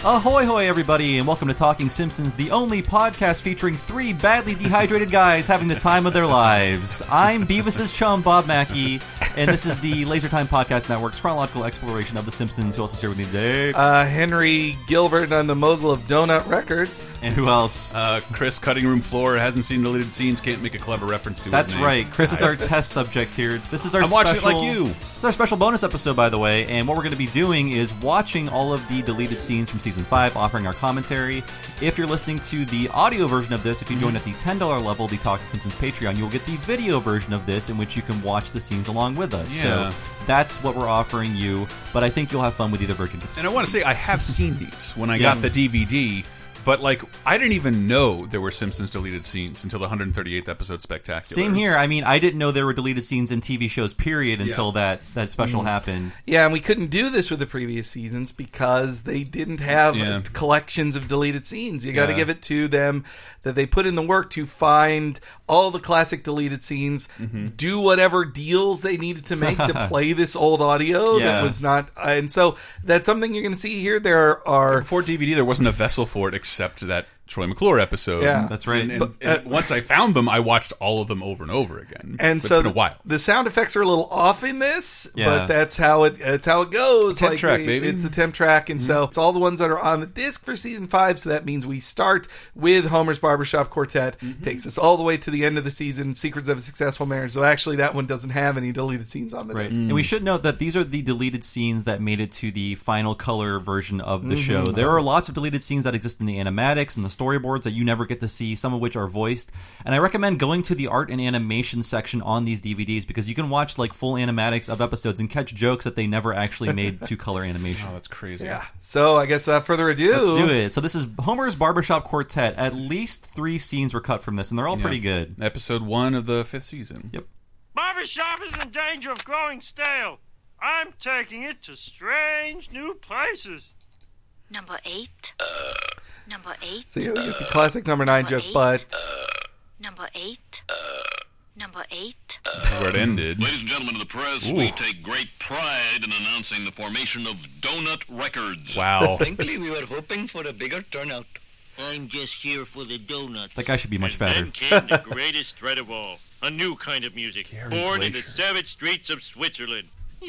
Ahoy hoy everybody, and welcome to Talking Simpsons, the only podcast featuring three badly dehydrated guys having the time of their lives. I'm Beavis's chum, Bob Mackey, and this is the Laser Time Podcast Network's chronological exploration of The Simpsons. Who else is here with me today? Henry Gilbert, I'm the mogul of Donut Records. And who else? Chris, cutting room floor, hasn't seen deleted scenes, can't make a clever reference to it. That's right. Chris is our test subject here. This is our I'm watching it like you. This is our special bonus episode, by the way, and what we're going to be doing is watching all of the deleted scenes from Season 5, offering our commentary. If you're listening to the audio version of this, if you join at the $10 level, the Talking Simpsons Patreon, you'll get the video version of this in which you can watch the scenes along with us. Yeah. So that's what we're offering you, but I think you'll have fun with either version. And I want to say, I have seen these when I got the DVD. But, like, I didn't even know there were Simpsons deleted scenes until the 138th episode Spectacular. Same here. I mean, I didn't know there were deleted scenes in TV shows, period, until that special happened. Yeah, and we couldn't do this with the previous seasons because they didn't have collections of deleted scenes. You got to give it to them that they put in the work to find all the classic deleted scenes, do whatever deals they needed to make to play this old audio that was not... and so that's something you're going to see here. There are... Before DVD, there wasn't a vessel for it except that Troy McClure episode. Yeah, that's right. And once I found them, I watched all of them over and over again. And but so it's been a while. The sound effects are a little off in this, but that's how it goes. Temp track, baby. It's the temp track, and so it's all the ones that are on the disc for season 5. So that means we start with Homer's Barbershop Quartet, takes us all the way to the end of the season, Secrets of a Successful Marriage. So actually, that one doesn't have any deleted scenes on the disc. And we should note that these are the deleted scenes that made it to the final color version of the show. There are lots of deleted scenes that exist in the animatics and the storyboards that you never get to see, some of which are voiced. And I recommend going to the art and animation section on these DVDs because you can watch like full animatics of episodes and catch jokes that they never actually made to color animation. Oh, that's crazy. Yeah. So I guess without further ado, let's do it. So this is Homer's Barbershop Quartet. At least 3 scenes were cut from this, and they're all pretty good. Episode 1 of the 5th season. Yep. Barbershop is in danger of growing stale. I'm taking it to strange new places. Number 8. Number 8. So you get the classic number 9 joke, but... Number 8. Number 8. This is where it ended. Ladies and gentlemen of the press, we take great pride in announcing the formation of Donut Records. Wow. Frankly, we were hoping for a bigger turnout. I'm just here for the donuts. That guy should be much fatter. Then came the greatest threat of all. A new kind of music, born in the savage streets of Switzerland.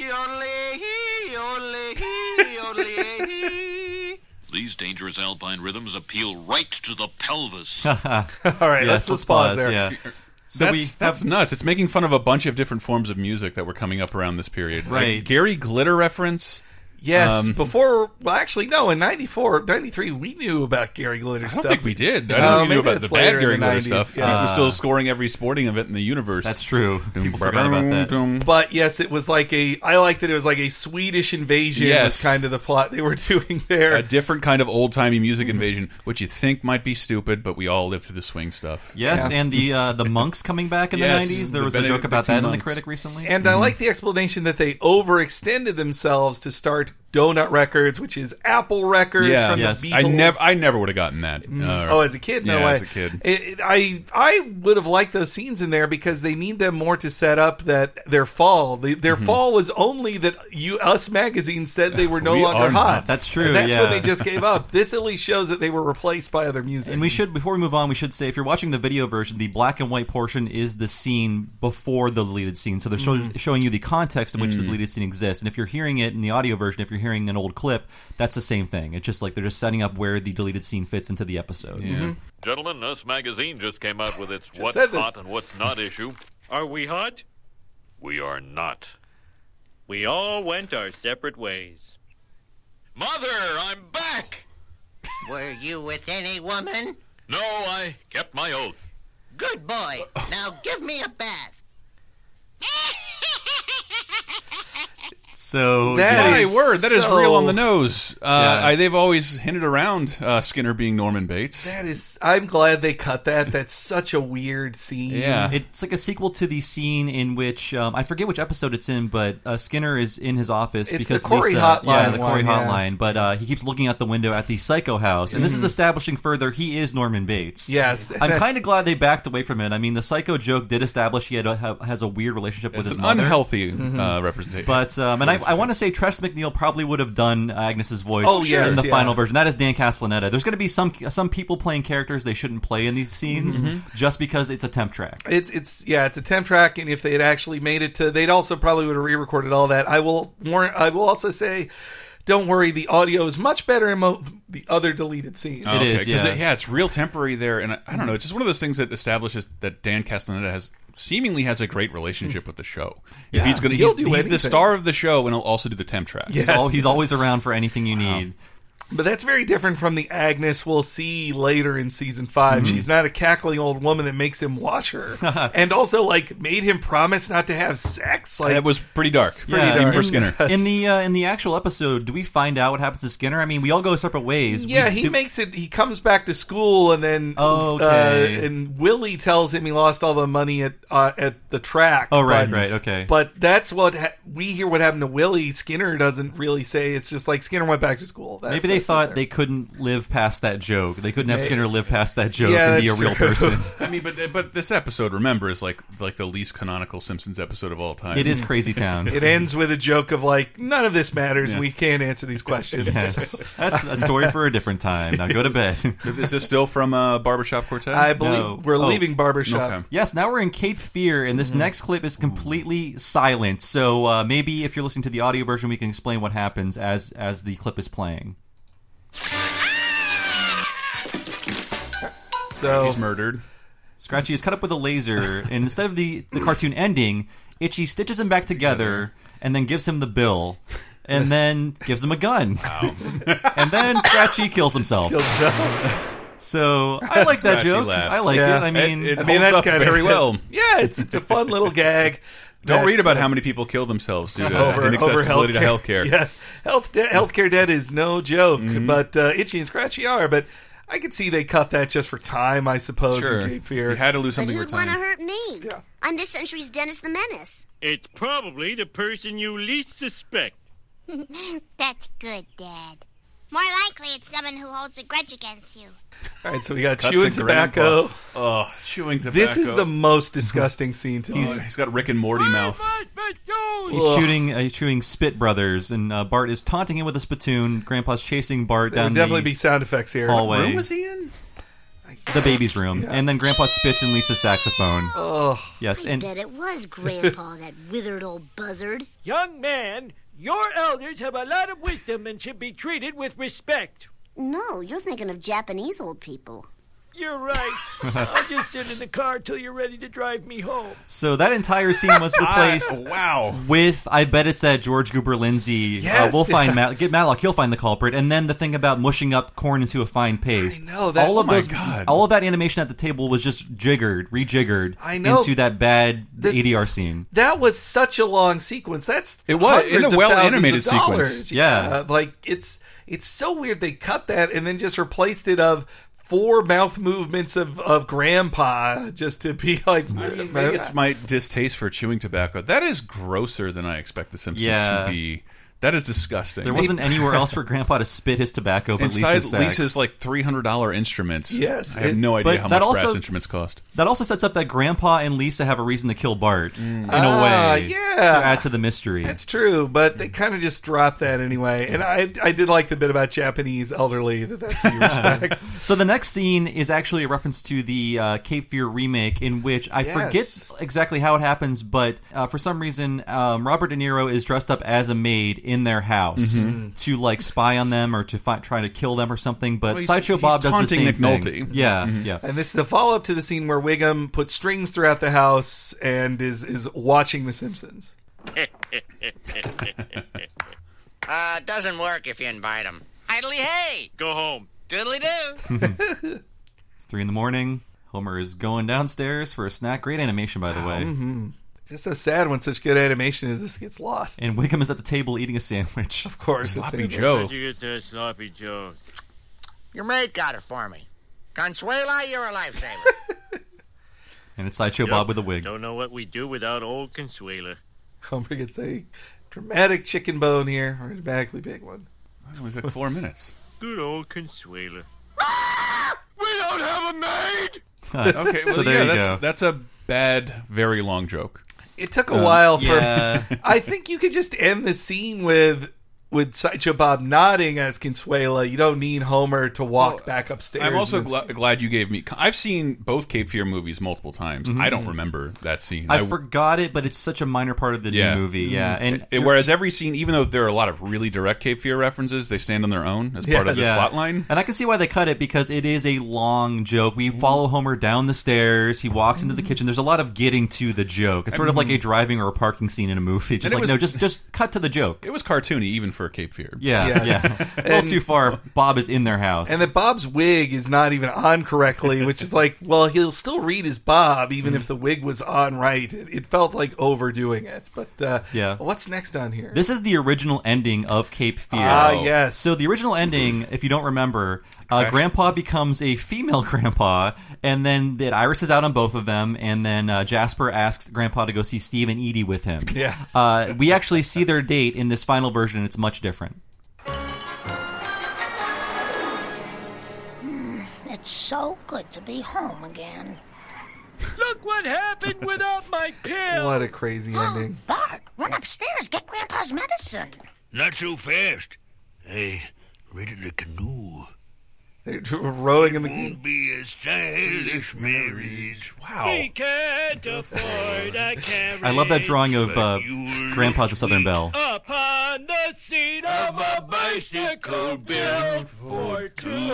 These dangerous alpine rhythms appeal right to the pelvis. All right, yes, let's pause there. Yeah. So that's nuts. It's making fun of a bunch of different forms of music that were coming up around this period. Right. Like Gary Glitter reference. Yes, before... Well, actually, no, in 94, 93, we knew about Gary Glitter stuff. I don't think we did. I don't think we knew about the bad Gary Glitter 90s, stuff. yeah. We're still scoring every sporting event in the universe. That's true. People forgot about that. But yes, it was like I liked that it was like a Swedish invasion was kind of the plot they were doing there. A different kind of old-timey music invasion, which you think might be stupid, but we all lived through the swing stuff. Yes, and the monks coming back in the 90s. There was a joke about that in The Critic recently. And I like the explanation that they overextended themselves to start Donut Records, which is Apple Records from the Beatles. I never would have gotten that. As a kid? No way. As a kid. I would have liked those scenes in there because they need them more to set up that their fall. Their fall was only that Us Magazine said they were no longer hot. That's true. And that's when they just gave up. This at least shows that they were replaced by other music. And before we move on, we should say if you're watching the video version, the black and white portion is the scene before the deleted scene. So they're showing you the context in which the deleted scene exists. And if you're hearing it in the audio version, if you're hearing an old clip, that's the same thing. It's just like they're just setting up where the deleted scene fits into the episode. Yeah. Gentlemen, Us Magazine just came out with its What's Hot and What's Not issue. Are we hot? We are not. We all went our separate ways. Mother, I'm back! Were you with any woman? No, I kept my oath. Good boy. Now give me a bath. So that is real on the nose. They've always hinted around Skinner being Norman Bates. I'm glad they cut that. That's such a weird scene. Yeah, it's like a sequel to the scene in which I forget which episode it's in, but Skinner is in his office because the Corey Lisa, Hotline, the Corey Hotline. But he keeps looking out the window at the Psycho house, and this is establishing further he is Norman Bates. Yes, I'm kind of glad they backed away from it. I mean, the Psycho joke did establish he has a weird relationship with his mother. It's an unhealthy representation. But And I want to say Tress MacNeille probably would have done Agnes's voice yes, in the final version. That is Dan Castellaneta. There's going to be some people playing characters they shouldn't play in these scenes just because it's a temp track. It's a temp track, and if they had actually made it to, they'd also probably would have re-recorded all that. I will also say, don't worry, the audio is much better in the other deleted scenes. It is, yeah. It's real temporary there, and I don't know, it's just one of those things that establishes that Dan Castellaneta seemingly has a great relationship with the show. Yeah. He's the star of the show, and he'll also do the temp tracks. Yes. He's always around for anything you need. But that's very different from the Agnes we'll see later in season 5. She's not a cackling old woman that makes him watch her, and also made him promise not to have sex. That was pretty dark. Even for Skinner. In the actual episode, do we find out what happens to Skinner? I mean, we all go separate ways. Yeah, he comes back to school, and then and Willie tells him he lost all the money at the track. Oh, right, okay. But that's what we hear. What happened to Willie? Skinner doesn't really say. It's just like Skinner went back to school. Maybe they thought they couldn't live past that joke. They couldn't have Skinner live past that joke and be a real person. I mean, but this episode, remember, is like the least canonical Simpsons episode of all time. It is Crazy Town. It ends with a joke of none of this matters. And we can't answer these questions. Yes. That's a story for a different time. Now go to bed. Is this still from Barbershop Quartet? I believe we're leaving Barbershop. Okay. Yes, now we're in Cape Fear, and this next clip is completely silent. So maybe if you're listening to the audio version, we can explain what happens as the clip is playing. So he's murdered. Scratchy is cut up with a laser, and instead of the cartoon ending, Itchy stitches him back together and then gives him the bill, and then gives him a gun. Wow. And then Scratchy kills himself. So I like that joke. Laughs. I like it. I mean, it holds up very well. Yeah, it's a fun little gag. Don't read about how many people kill themselves due to inaccessibility to healthcare. Yes, healthcare debt is no joke, but Itchy and Scratchy are. But I could see they cut that just for time, I suppose. Sure. In Cape Fear. You had to lose something for But time. who'd want to hurt me? Yeah. I'm this century's Dennis the Menace. It's probably the person you least suspect. That's good, Dad. More likely it's someone who holds a grudge against you. All right, so we got Cut chewing to tobacco. Grandpa. Oh, chewing tobacco. This is the most disgusting scene to me. He's got Rick and Morty mouth. He's shooting Spit Brothers, and Bart is taunting him with a spittoon. Grandpa's chasing Bart There down would definitely the be sound effects here. hallway. What room was he in? The baby's room. And then Grandpa spits in Lisa's saxophone. Oh, yes, I and bet it was Grandpa, that withered old buzzard. Young man, your elders have a lot of wisdom and should be treated with respect. No, you're thinking of Japanese old people. You're right. I'll just sit in the car till you're ready to drive me home. so that entire scene was replaced with, I bet it's that George Goober Lindsay. Yes, we'll find get Matlock. He'll find the culprit, and then the thing about mushing up corn into a fine paste. I know that. All of that animation at the table was just rejiggered. I know. Into that bad ADR scene. That was such a long sequence. It was in a well-animated sequence. Yeah. Like it's so weird they cut that and then just replaced it of 4 mouth movements of Grandpa just to be like. Maybe it's my distaste for chewing tobacco. That is grosser than I expect The Simpsons to be. That is disgusting. There wasn't anywhere else for Grandpa to spit his tobacco but inside Lisa's like $300 instruments. Yes, I have no idea how much also, brass instruments cost. That also sets up that Grandpa and Lisa have a reason to kill Bart in a way. Yeah, to add to the mystery. That's true, but they kind of just dropped that anyway. And I did like the bit about Japanese elderly. That's who you respect. So the next scene is actually a reference to the Cape Fear remake, in which I forget exactly how it happens, but for some reason Robert De Niro is dressed up as a maid in their house to like spy on them or to try to kill them or something. But Sideshow Bob does the same Nick thing. Nolte. Yeah, yeah. And this is the follow-up to the scene where Wiggum puts strings throughout the house and is watching The Simpsons. Doesn't work if you invite him. Idly hey! Go home. Doodly do! It's 3 a.m. Homer is going downstairs for a snack. Great animation, by the way. It's just so sad when such good animation as this gets lost. And Wiggum is at the table eating a sandwich. Of course, Sloppy Joe. How'd you get that sloppy Joe? Your maid got it for me. Consuela, you're a lifesaver. And it's Sideshow Bob with a wig. Don't know what we do without old Consuela. Homer gets a dramatic chicken bone here, or a dramatically big one. It only took 4 minutes. Good old Consuela. We don't have a maid! Okay, well, So there you yeah, go. that's a bad, very long joke. It took a while for. Yeah. I think you could just end the scene with Sideshow Bob nodding as Consuela. You don't need Homer to walk back upstairs. I'm also glad you gave me... I've seen both Cape Fear movies multiple times. I don't remember that scene. I forgot it, but it's such a minor part of the new movie. Yeah, and whereas every scene, even though there are a lot of really direct Cape Fear references, they stand on their own as part of this plot line. And I can see why they cut it, because it is a long joke. We follow Homer down the stairs. He walks into the kitchen. There's a lot of getting to the joke. It's sort of like a driving or a parking scene in a movie. Just cut to the joke. It was cartoony, even for Cape Fear. Yeah. A little too far. Bob is in their house. And that Bob's wig is not even on correctly, which is like, well, he'll still read as Bob, even if the wig was on right. It felt like overdoing it. But what's next on here? This is the original ending of Cape Fear. Yes. So the original ending, if you don't remember, Grandpa becomes a female grandpa, and then it irises out on both of them, and then Jasper asks Grandpa to go see Steve and Edie with him. Yes. We actually see their date in this final version, and it's much different. It's so good to be home again. Look what happened without my pill. What a crazy ending. Bart, run upstairs, get Grandpa's medicine. Not so fast. Hey, ready the canoe. They're rowing in the Won't be a stylish marriage. Wow. We can't afford a carriage. I love that drawing of Grandpa's a Southern Belle. Upon the seat of a bicycle built for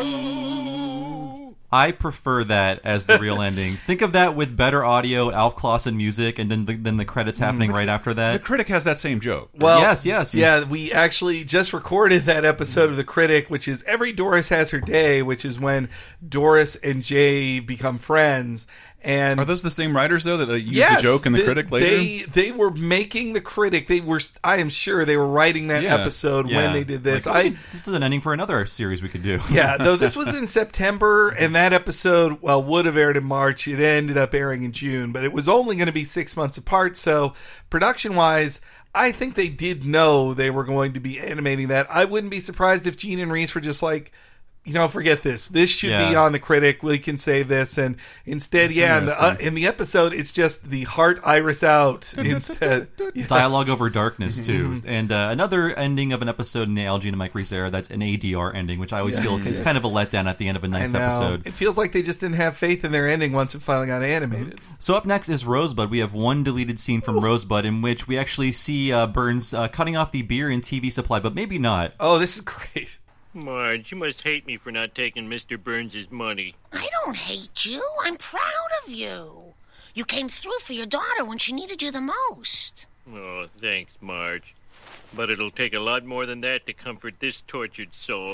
two. I prefer that as the real ending. Think of that with better audio, Alf Clausen music, and then the credits happening right after that. The Critic has that same joke. Well, yes. Yeah, we actually just recorded that episode of The Critic, which is Every Doris Has Her Day, which is when Doris and Jay become friends. And are those the same writers, though, that use the joke in The Critic later? They were making The Critic. I am sure they were writing that episode when they did this. This is an ending for another series we could do. Yeah, though this was in September, and that episode, would have aired in March. It ended up airing in June, but it was only going to be 6 months apart. So production-wise, I think they did know they were going to be animating that. I wouldn't be surprised if Gene and Reese were just like, forget this. This should be on The Critic. We can save this. And instead, in the episode, it's just the heart iris out instead. Dialogue over darkness, too. And another ending of an episode in the Al Jean and Mike Reese era, that's an ADR ending, which I always feel is kind of a letdown at the end of a nice episode. It feels like they just didn't have faith in their ending once it finally got animated. So up next is Rosebud. We have one deleted scene from Rosebud in which we actually see Burns cutting off the beer and TV supply, but maybe not. Oh, this is great. Marge, you must hate me for not taking Mr. Burns' money. I don't hate you. I'm proud of you. You came through for your daughter when she needed you the most. Oh, thanks, Marge. But it'll take a lot more than that to comfort this tortured soul.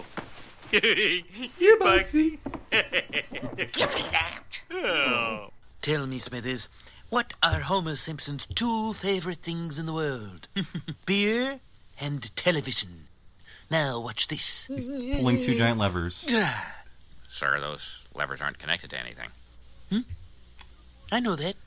You're Bugsy. Give me that. Oh. Tell me, Smithers, what are Homer Simpson's two favorite things in the world? Beer and television. Now watch this. He's pulling two giant levers. Sir, those levers aren't connected to anything. I know that.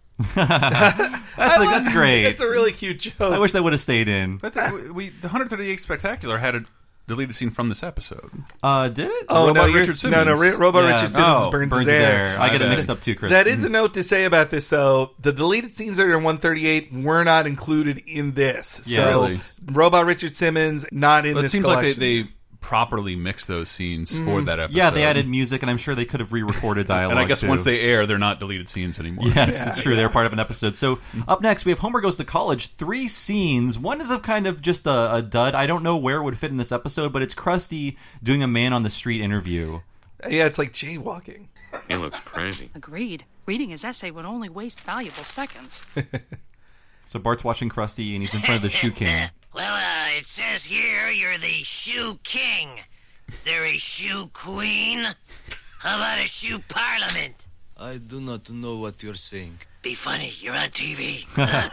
That's great. It's a really cute joke. I wish that would have stayed in. But the 138 Spectacular had a deleted scene from this episode. Did it? Oh, Robot Richard Simmons. Robot Richard Simmons is Burns' heir. I get it mixed up too, Chris. That is a note to say about this, though. The deleted scenes that are in 138 were not included in this. So, Robot Richard Simmons, not in this collection. It seems like they properly mixed those scenes for that episode. Yeah, they added music, and I'm sure they could have re-recorded dialogue. And I guess too. Once they air, they're not deleted scenes anymore. Yes, it's true. They're part of an episode. So up next, we have Homer Goes to College. 3 scenes. One is kind of just a dud. I don't know where it would fit in this episode, but it's Krusty doing a man on the street interview. Yeah, it's like jaywalking. He looks crazy. Agreed. Reading his essay would only waste valuable seconds. So Bart's watching Krusty, and he's in front of the Shoe King. Well, it says here you're the Shoe King. Is there a Shoe Queen? How about a Shoe Parliament? I do not know what you're saying. Be funny, you're on TV.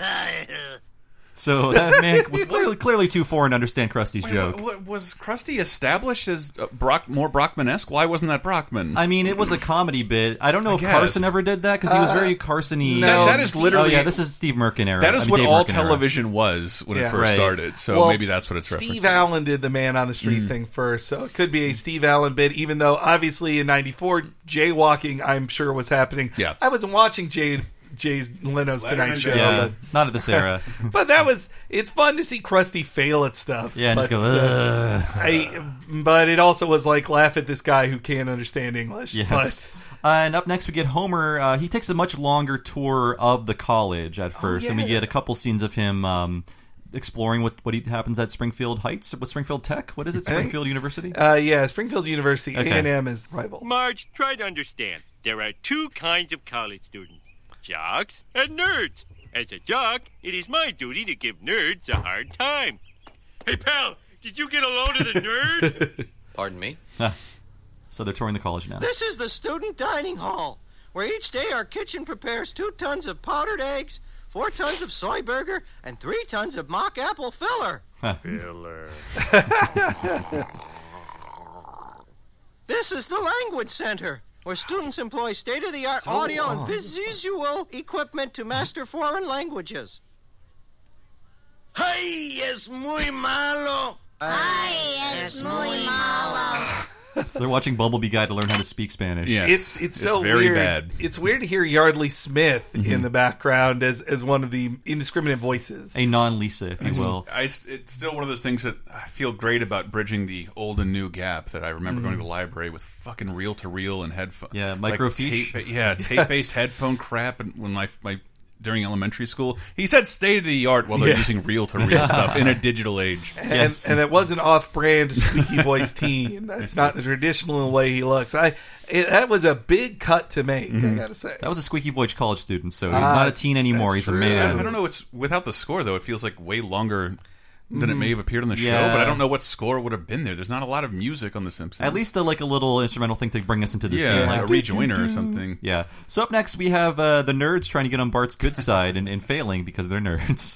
So that man was clearly too foreign to understand Krusty's joke. Was Krusty established as more Brockman-esque? Why wasn't that Brockman? I mean, it was a comedy bit. I don't know if Carson ever did that, because he was very Carson-y. No, that is literally... Oh, yeah, this is Steve Merkin era. That is what Dave all Merkin television era. was when it first started, so maybe that's what it's referencing. Steve Allen did the man on the street thing first, so it could be a Steve Allen bit, even though, obviously, in 94, jaywalking, I'm sure, was happening. Yeah. I wasn't watching Jay Leno's Tonight Show. Yeah, not at this era. But it's fun to see Krusty fail at stuff. Yeah, and just go, ugh. But it also was like, laugh at this guy who can't understand English. Yes. And up next we get Homer. He takes a much longer tour of the college at first, and we get a couple scenes of him exploring what happens at Springfield Heights, with Springfield Tech. What is it? Springfield University? Yeah, Springfield University. Okay. A&M is the rival. Marge, try to understand. There are two kinds of college students, jocks and nerds. As a jock, it is my duty to give nerds a hard time. Hey, pal, did you get a load of the nerd? Pardon me? So they're touring the college now. This is the student dining hall, where each day our kitchen prepares 2 tons of powdered eggs, 4 tons of soy burger, and 3 tons of mock apple filler. Filler. This is the language center, where students employ state-of-the-art audio and visual equipment to master foreign languages. ¡Ay, es muy malo! Ay, es muy malo. So they're watching Bumblebee Guy to learn how to speak Spanish. Yes. It's so very weird. bad. It's weird to hear Yardley Smith in the background as one of the indiscriminate voices. A non-Lisa, if you will. It's still one of those things that I feel great about, bridging the old and new gap, that I remember going to the library with fucking reel-to-reel and headphones. Yeah, microfiche. Tape-based headphone crap. And when my during elementary school, he said state-of-the-art while they're using reel-to-reel stuff in a digital age. And it was an off-brand squeaky voice teen. That's not the traditional way he looks. That was a big cut to make, I gotta say. That was a squeaky voice college student, so he's not a teen anymore. He's true. a man. I don't know. It's without the score, though. It feels like way longer than it may have appeared on the show, but I don't know what score would have been there. There's not a lot of music on The Simpsons. At least a little instrumental thing to bring us into the scene. Like a rejoiner or something. Yeah. So up next we have the nerds trying to get on Bart's good side and failing because they're nerds.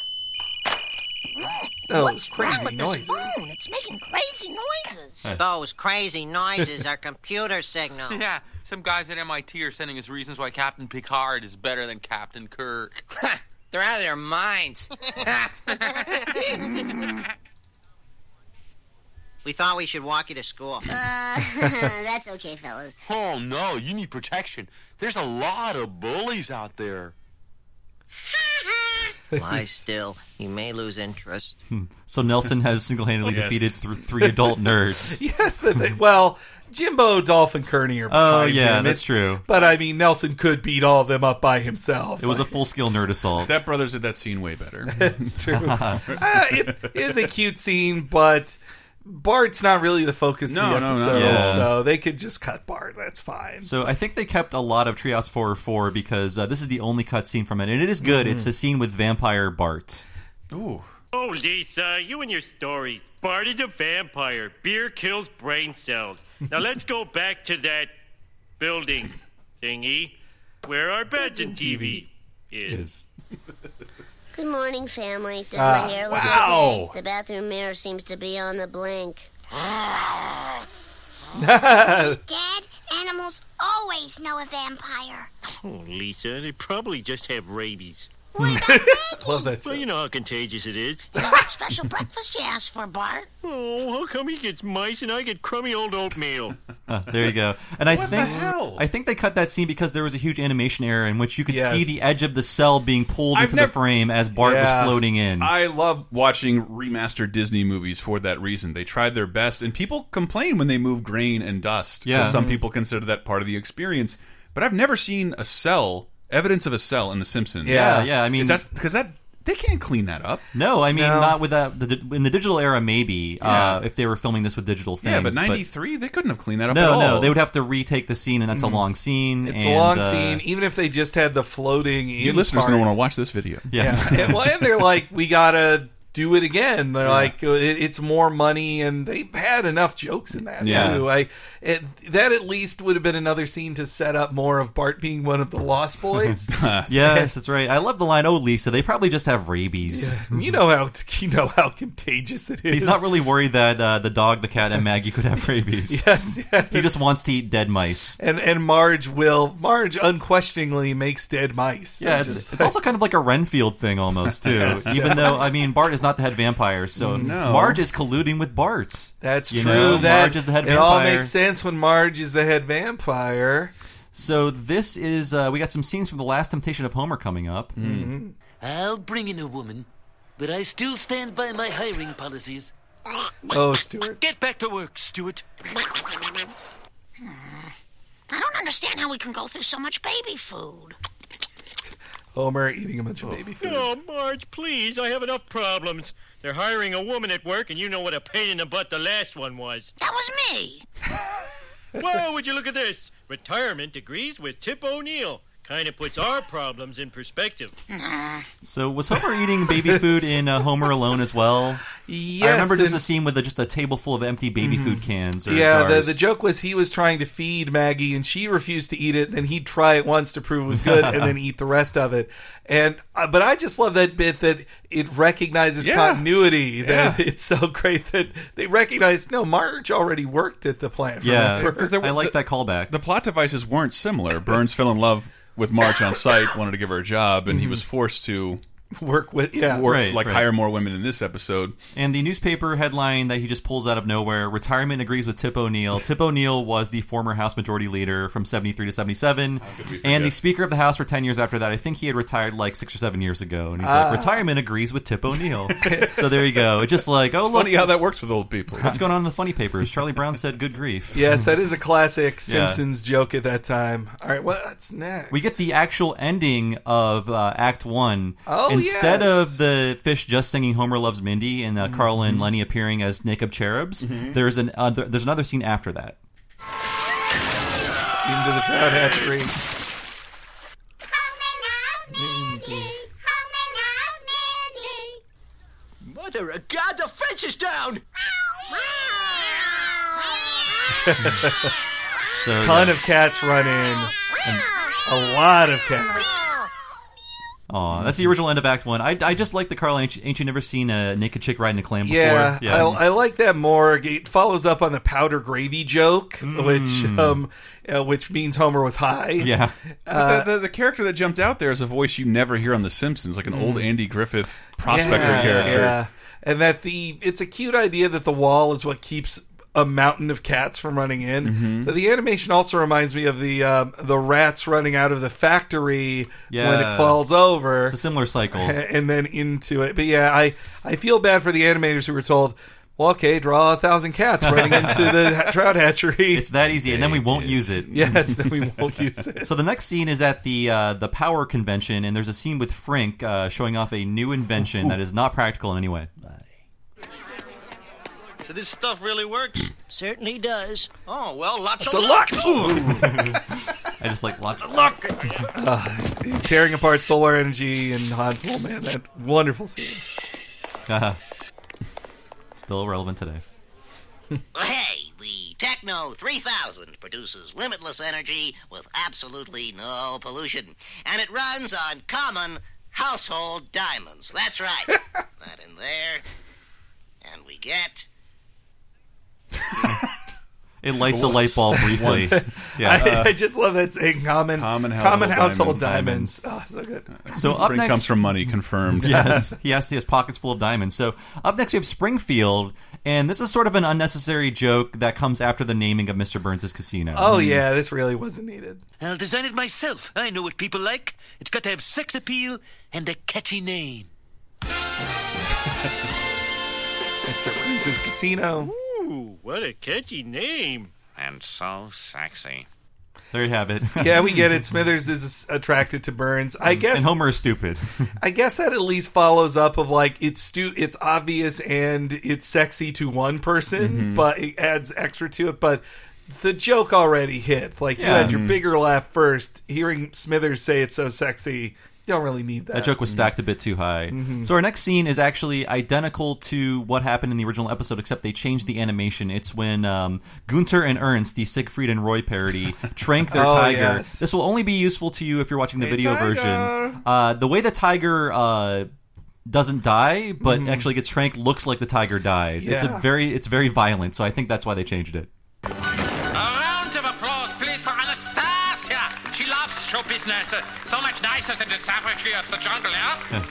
What's wrong with this phone? It's making crazy noises. Those crazy noises are computer signals. Yeah, some guys at MIT are sending us reasons why Captain Picard is better than Captain Kirk. They're out of their minds. We thought we should walk you to school. That's okay, fellas. Oh, no, you need protection. There's a lot of bullies out there. Lie still. You may lose interest. So Nelson has single-handedly defeated 3 adult nerds. Yes, well, Jimbo, Dolph, and Kearney are behind him. That's true. But, I mean, Nelson could beat all of them up by himself. It was a full-scale nerd assault. Step Brothers did that scene way better. That's true. It is a cute scene, but Bart's not really the focus of the episode, so they could just cut Bart. That's fine. So I think they kept a lot of Treehouse 404 because this is the only cut scene from it, and it is good. It's a scene with vampire Bart. Ooh. Oh, Lisa, you and your story. Bart is a vampire. Beer kills brain cells. Now let's go back to that building thingy where our beds and TV is. Good morning, family. Does my hair look okay? The bathroom mirror seems to be on the blink. Dad, animals always know a vampire. Oh, Lisa, they probably just have rabies. What about Maggie? Love that. Well, you know how contagious it is. Here's that special breakfast you asked for, Bart. Oh, how come he gets mice and I get crummy old oatmeal? There you go. And I think they cut that scene because there was a huge animation error in which you could see the edge of the cell being pulled into the frame as Bart was floating in. I love watching remastered Disney movies for that reason. They tried their best, and people complain when they move grain and dust. Yeah. Some people consider that part of the experience. But I've never seen evidence of a cell in The Simpsons. Yeah. I mean, because they can't clean that up. No, I mean not with that. In the digital era, maybe if they were filming this with digital things. Yeah, but '93 they couldn't have cleaned that up at all. No, they would have to retake the scene, and that's a long scene. It's a long scene, even if they just had the floating. You listeners don't want to watch this video. Yes, and they're like, we gotta do it again. They're like, it's more money, and they had enough jokes in that too. That at least would have been another scene to set up more of Bart being one of the Lost Boys. Yes, that's right. I love the line, "Oh, Lisa, they probably just have rabies." Yeah. You know how contagious it is. He's not really worried that the dog, the cat, and Maggie could have rabies. Yes. He just wants to eat dead mice. And Marge unquestioningly makes dead mice. Yeah, it's also kind of like a Renfield thing almost too. Yes. Even though Bart is not the head vampire, so Marge is colluding with Bart. That's true. Marge is the head vampire. It all makes sense when Marge is the head vampire. So this is we got some scenes from The Last Temptation of Homer coming up. Mm-hmm. I'll bring in a woman, but I still stand by my hiring policies. Oh, Stuart. Get back to work, Stuart. I don't understand how we can go through so much baby food. Homer eating a bunch of baby food. Oh, Marge, please. I have enough problems. They're hiring a woman at work, and you know what a pain in the butt the last one was. That was me. Whoa, would you look at this? Retirement agrees with Tip O'Neill. Kind of puts our problems in perspective. So was Homer eating baby food in Homer Alone as well? Yes. I remember just a scene with just a table full of empty baby food cans. Or yeah, jars. the joke was he was trying to feed Maggie and she refused to eat it. Then he'd try it once to prove it was good and then eat the rest of it. And but I just love that bit that it recognizes continuity. That it's so great that they recognize Marge already worked at the plant. Yeah, because I like that callback. The plot devices weren't similar. Burns fell in love with Marge on site, wanted to give her a job, and he was forced to work with hire more women in this episode. And the newspaper headline that he just pulls out of nowhere: retirement agrees with Tip O'Neill. Tip O'Neill was the former House Majority Leader from 73 to 77 and the Speaker of the House for 10 years after that. I think he had retired like 6 or 7 years ago, and he's like, retirement agrees with Tip O'Neill. So there you go. It's just like, it's funny how that works with old people. What's going on in the funny papers? Charlie Brown said good grief. Yes, that is a classic Simpsons joke at that time. All right, what's next? We get the actual ending of Act 1. Instead of the fish just singing Homer Loves Mindy and Carl and Lenny appearing as naked cherubs, there's another scene after that. Into the trout hatchery. Mother of God, the fence is down! Ton of cats run in. And a lot of cats. Oh, that's the original end of Act 1. I just like the Carl. Ain't you never seen a naked chick riding a clam before? Yeah. I like that more. It follows up on the powder gravy joke, which means Homer was high. Yeah. The character that jumped out there is a voice you never hear on The Simpsons, like an old Andy Griffith prospector character. Yeah. And that it's a cute idea that the wall is what keeps a mountain of cats from running in. The animation also reminds me of the rats running out of the factory when it falls over. It's a similar cycle. And then into it. But yeah, I feel bad for the animators who were told, well, okay, draw 1,000 cats running into the trout hatchery. It's that easy, and then we won't use it. Yes, then we won't use it. So the next scene is at the Power Convention, and there's a scene with Frink showing off a new invention that is not practical in any way. So this stuff really works? Certainly does. Oh, well, lots of luck! I just like lots of luck! Tearing apart solar energy and Hansel, man, that wonderful scene. Still relevant today. Hey, the Techno 3000 produces limitless energy with absolutely no pollution. And it runs on common household diamonds. That's right. That in there. And we get... It lights a light bulb briefly. I just love that saying common household diamonds. Oh, so good. So up next comes from money, confirmed. Yes, he has pockets full of diamonds. So up next we have Springfield, and this is sort of an unnecessary joke that comes after the naming of Mr. Burns' casino. Oh yeah, this really wasn't needed. I'll design it myself. I know what people like. It's got to have sex appeal and a catchy name. Mr. Burns' casino. Ooh, what a catchy name. And so sexy. There you have it. Yeah, we get it. Smithers is attracted to Burns. I guess, and Homer is stupid. I guess that at least follows up of like it's obvious and it's sexy to one person, but it adds extra to it. But the joke already hit. Like you had your bigger laugh first. Hearing Smithers say it's so sexy. Don't really need that. That joke was stacked a bit too high. So our next scene is actually identical to what happened in the original episode, except they changed the animation. It's when Gunter and Ernst, the Siegfried and Roy parody, trank their tiger. Yes. This will only be useful to you if you're watching the video version. The way the tiger doesn't die, but actually gets tranked, looks like the tiger dies. Yeah. It's very violent, so I think that's why they changed it. A round of applause, please, for Anastasia. She loves show business. So much nicer than the savagery of the jungle, yeah?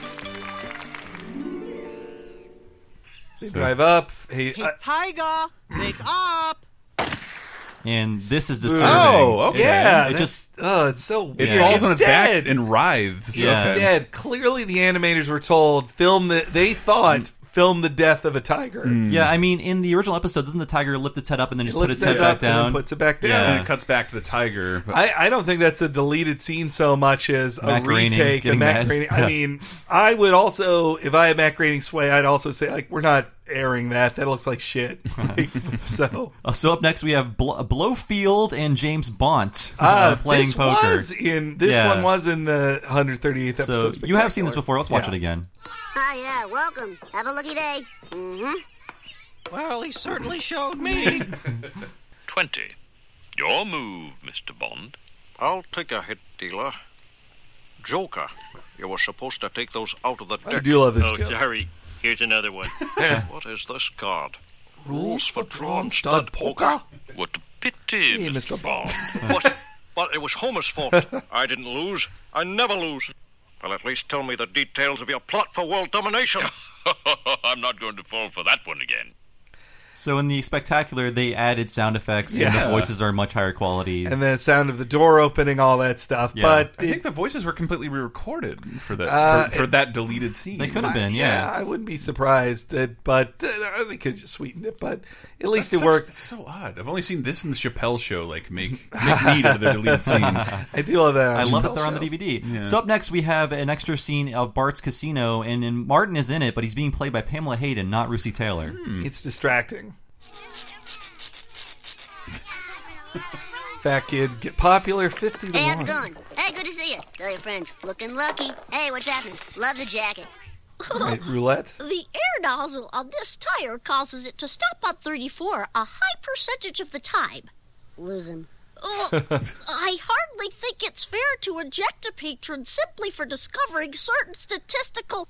They drive up. Hey, Tiger, wake up! And this is disturbing. Oh, okay. Yeah, it's so weird. It falls on its dead. back and writhes. It's dead. Clearly, the animators were told film the death of a tiger. Yeah, I mean, in the original episode, doesn't the tiger lift its head up and then just put its head up back down? And puts it back down. Yeah. And it cuts back to the tiger. But I don't think that's a deleted scene so much as Matt a retake of Matt Groening. I mean, I would also, if I had Matt Groening sway, I'd also say, like, we're not airing that. That looks like shit. So up next we have Blowfield and James Bont playing poker. This one was in the 138th episode. So you have seen this before. Let's watch it again. Yeah, welcome. Have a looky day. Well, he certainly showed me. 20. Your move, Mr. Bond. I'll take a hit, dealer. Joker, you were supposed to take those out of the deck. I do love this joke. joke. Sorry. Here's another one. What is this card? Rules for drawn stud poker? What a pity, Hey, Mr. Bond. What? It was Homer's fault. I didn't lose. I never lose. Well, at least tell me the details of your plot for world domination. I'm not going to fall for that one again. So in the Spectacular, they added sound effects, and the voices are much higher quality. And the sound of the door opening, all that stuff. Yeah. But I think the voices were completely re-recorded for that for that deleted scene. They could have been, I wouldn't be surprised. But they could have just sweetened it. But at least it worked. It's so odd. I've only seen this in the Chappelle Show, like make meat out of their deleted scenes. I do love that. I love that they're on the DVD. Yeah. So up next we have an extra scene of Bart's casino, and Martin is in it, but he's being played by Pamela Hayden, not Russi Taylor. It's distracting. Fat kid, get popular 50 to 1. Hey, how's it going? Hey, good to see you. Tell your friends. Looking lucky. Hey, what's happening? Love the jacket. Right, roulette. The air nozzle on this tire causes it to stop on 34 a high percentage of the time. Lose him. I hardly think it's fair to eject a patron simply for discovering certain statistical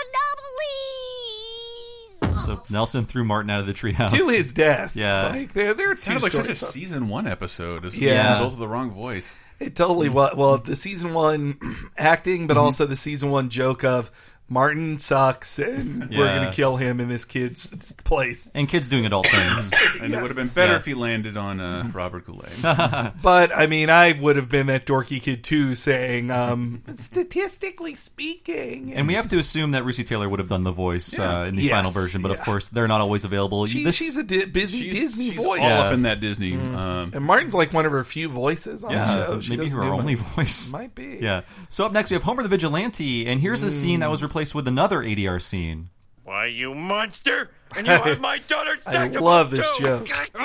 anomalies. So Nelson threw Martin out of the treehouse. To his death. Yeah. Like, there are two sounded like such a stories. season 1 episode as the Yeah. result of the wrong voice. It totally was. Well, the season 1 acting, but also the season 1 joke of Martin sucks and we're going to kill him in this kid's place. And kids doing adult things. And it would have been better if he landed on Robert Goulet. But, I mean, I would have been that dorky kid, too, saying, statistically speaking. And we have to assume that Russi Taylor would have done the voice in the final version, but of course, they're not always available. She's a busy Disney she's voice. all up in that Disney. And Martin's like one of her few voices on the show. She maybe doesn't her do only much. voice. Might be. Yeah. So up next, we have Homer the Vigilante, and here's a scene that was replaced with another ADR scene. Why, you monster! And you have my daughter's I love this joke.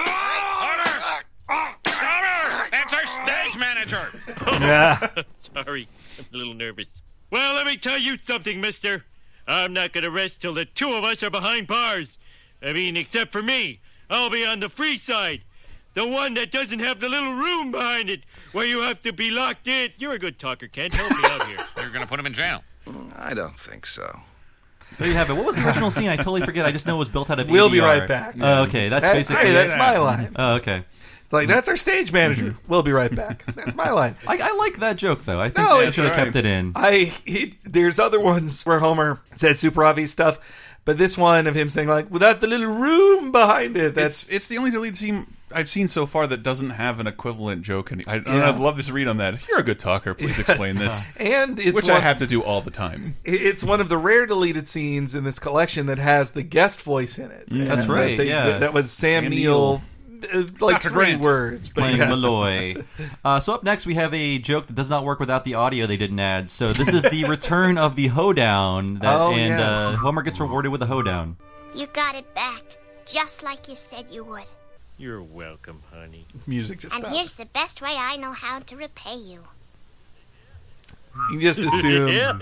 It's our stage manager. Sorry, I'm a little nervous. Well, let me tell you something, mister. I'm not going to rest till the two of us are behind bars. I mean, except for me. I'll be on the free side. The one that doesn't have the little room behind it where you have to be locked in. You're a good talker, Kent. Help me out here. You're going to put him in jail. I don't think so. There you have it. What was the original scene? I totally forget. I just know it was built out of We'll ADR. be right back. Okay, that's basically... Hey, that's my line. Oh, okay. It's like, that's our stage manager. We'll be right back. That's my line. I like that joke, though. I think they should have kept it in. There's other ones where Homer said super obvious stuff, but this one of him saying, like, without the little room behind it, it's the only deleted scene I've seen so far that doesn't have an equivalent joke. I'd love to read on that. If you're a good talker, please explain this. And it's which I have to do all the time. It's one of the rare deleted scenes in this collection that has the guest voice in it. Yeah. That's right. That was Sam Neill. Like Dr. 3 Grant. words. Playing Malloy. So up next, we have a joke that does not work without the audio they didn't add. So this is the return of the hoedown. Homer gets rewarded with a hoedown. You got it back, just like you said you would. You're welcome, honey. Music just stopped. And here's the best way I know how to repay you. You just assume.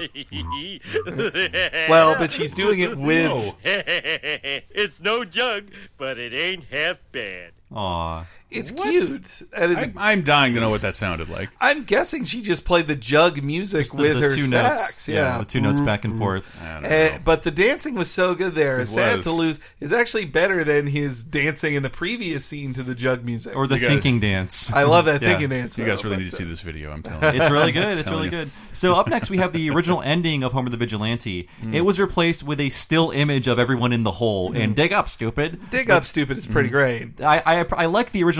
Well, but she's doing it with... It's no jug, but it ain't half bad. Aw. It's cute. I'm dying to know what that sounded like. I'm guessing she just played the jug music with her two sax. notes. Yeah, the two notes back and forth. But the dancing was so good there. It Sad was. to lose is actually better than his dancing in the previous scene to the jug music. Or the thinking dance. I love that thinking dance. You guys really need to see this video. I'm telling you. It's really good. It's really good. So up next, we have the original ending of Homer the Vigilante. It was replaced with a still image of everyone in the hole. And dig up, stupid. Dig up, stupid is pretty great. I like the original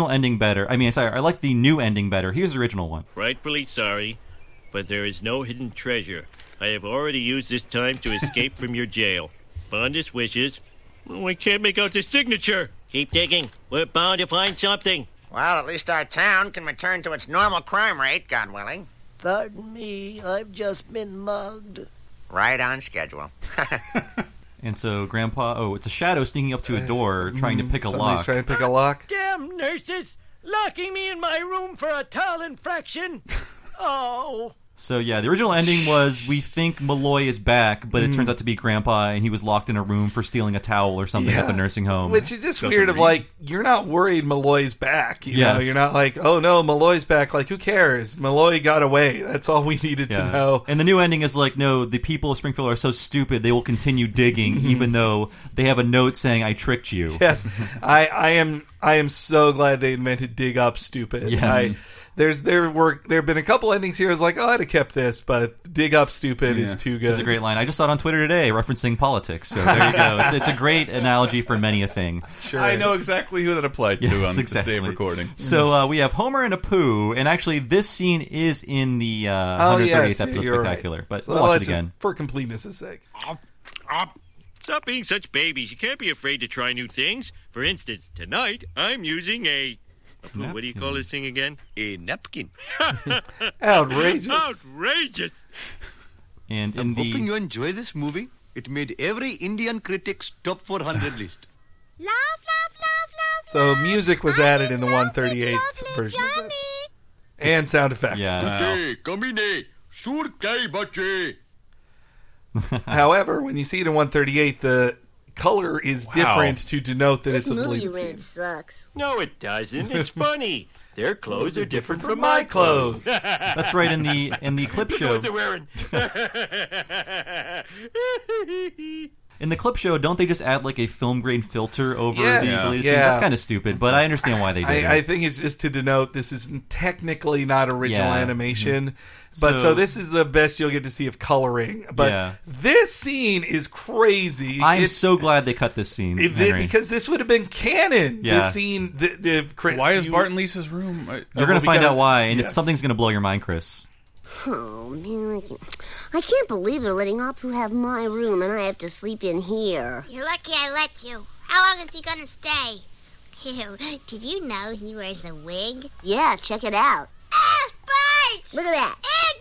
original ending better. I like the new ending better. Here's the original one. Rightfully sorry, but there is no hidden treasure. I have already used this time to escape from your jail. Fondest wishes. Oh, I can't make out the signature. Keep digging. We're bound to find something. Well, at least our town can return to its normal crime rate, God willing. Pardon me, I've just been mugged. Right on schedule. And so Grandpa, it's a shadow sneaking up to a door trying to pick a lock. Trying to pick a lock. Damn nurses! Locking me in my room for a towel infraction! Oh. So yeah, the original ending was we think Malloy is back, but it turns out to be Grandpa, and he was locked in a room for stealing a towel or something at the nursing home. Which is just weird of like, you're not worried Malloy's back. You know? You're not like, oh no, Malloy's back. Like, who cares? Malloy got away. That's all we needed to know. And the new ending is like, no, the people of Springfield are so stupid, they will continue digging, even though they have a note saying, I tricked you. Yes. I am so glad they invented dig up stupid. Yes. There have been a couple endings here. I was like, oh, I'd have kept this, but dig up stupid is too good. It's a great line. I just saw it on Twitter today, referencing politics. So there you go. It's a great analogy for many a thing. Sure, I know exactly who that applied to on this day of recording. So we have Homer and Apu, and actually this scene is in the 138th episode Spectacular. Right. But so we'll watch it again for completeness' sake. Stop being such babies. You can't be afraid to try new things. For instance, tonight I'm using a... What do you call this thing again? A napkin. Outrageous. Outrageous. And I'm hoping you enjoy this movie. It made every Indian critic's top 400 list. Love, love, love, love. So music was added in the 138th version of this. And sound effects. Yeah. However, when you see it in 138, the color is different to denote that it's a deleted movie scene. sucks. No, it doesn't. It's funny. Their clothes are different from my clothes. That's right. In the clip show. Look at what they're wearing. In the clip show, don't they just add like a film grade filter over the deleted scenes? That's kind of stupid, but I understand why they did it. I think it's just to denote this is technically not original animation. But so this is the best you'll get to see of coloring. But this scene is crazy. I'm so glad they cut this scene, because this would have been canon. Yeah. This scene. Why is Bart and Lisa's room? You're going to find out why, and something's going to blow your mind, Chris. Oh, man, I can't believe they're letting Apu have my room and I have to sleep in here. You're lucky I let you. How long is he gonna stay? Ew, did you know he wears a wig? Yeah, check it out. Ah, Bart! Look at that.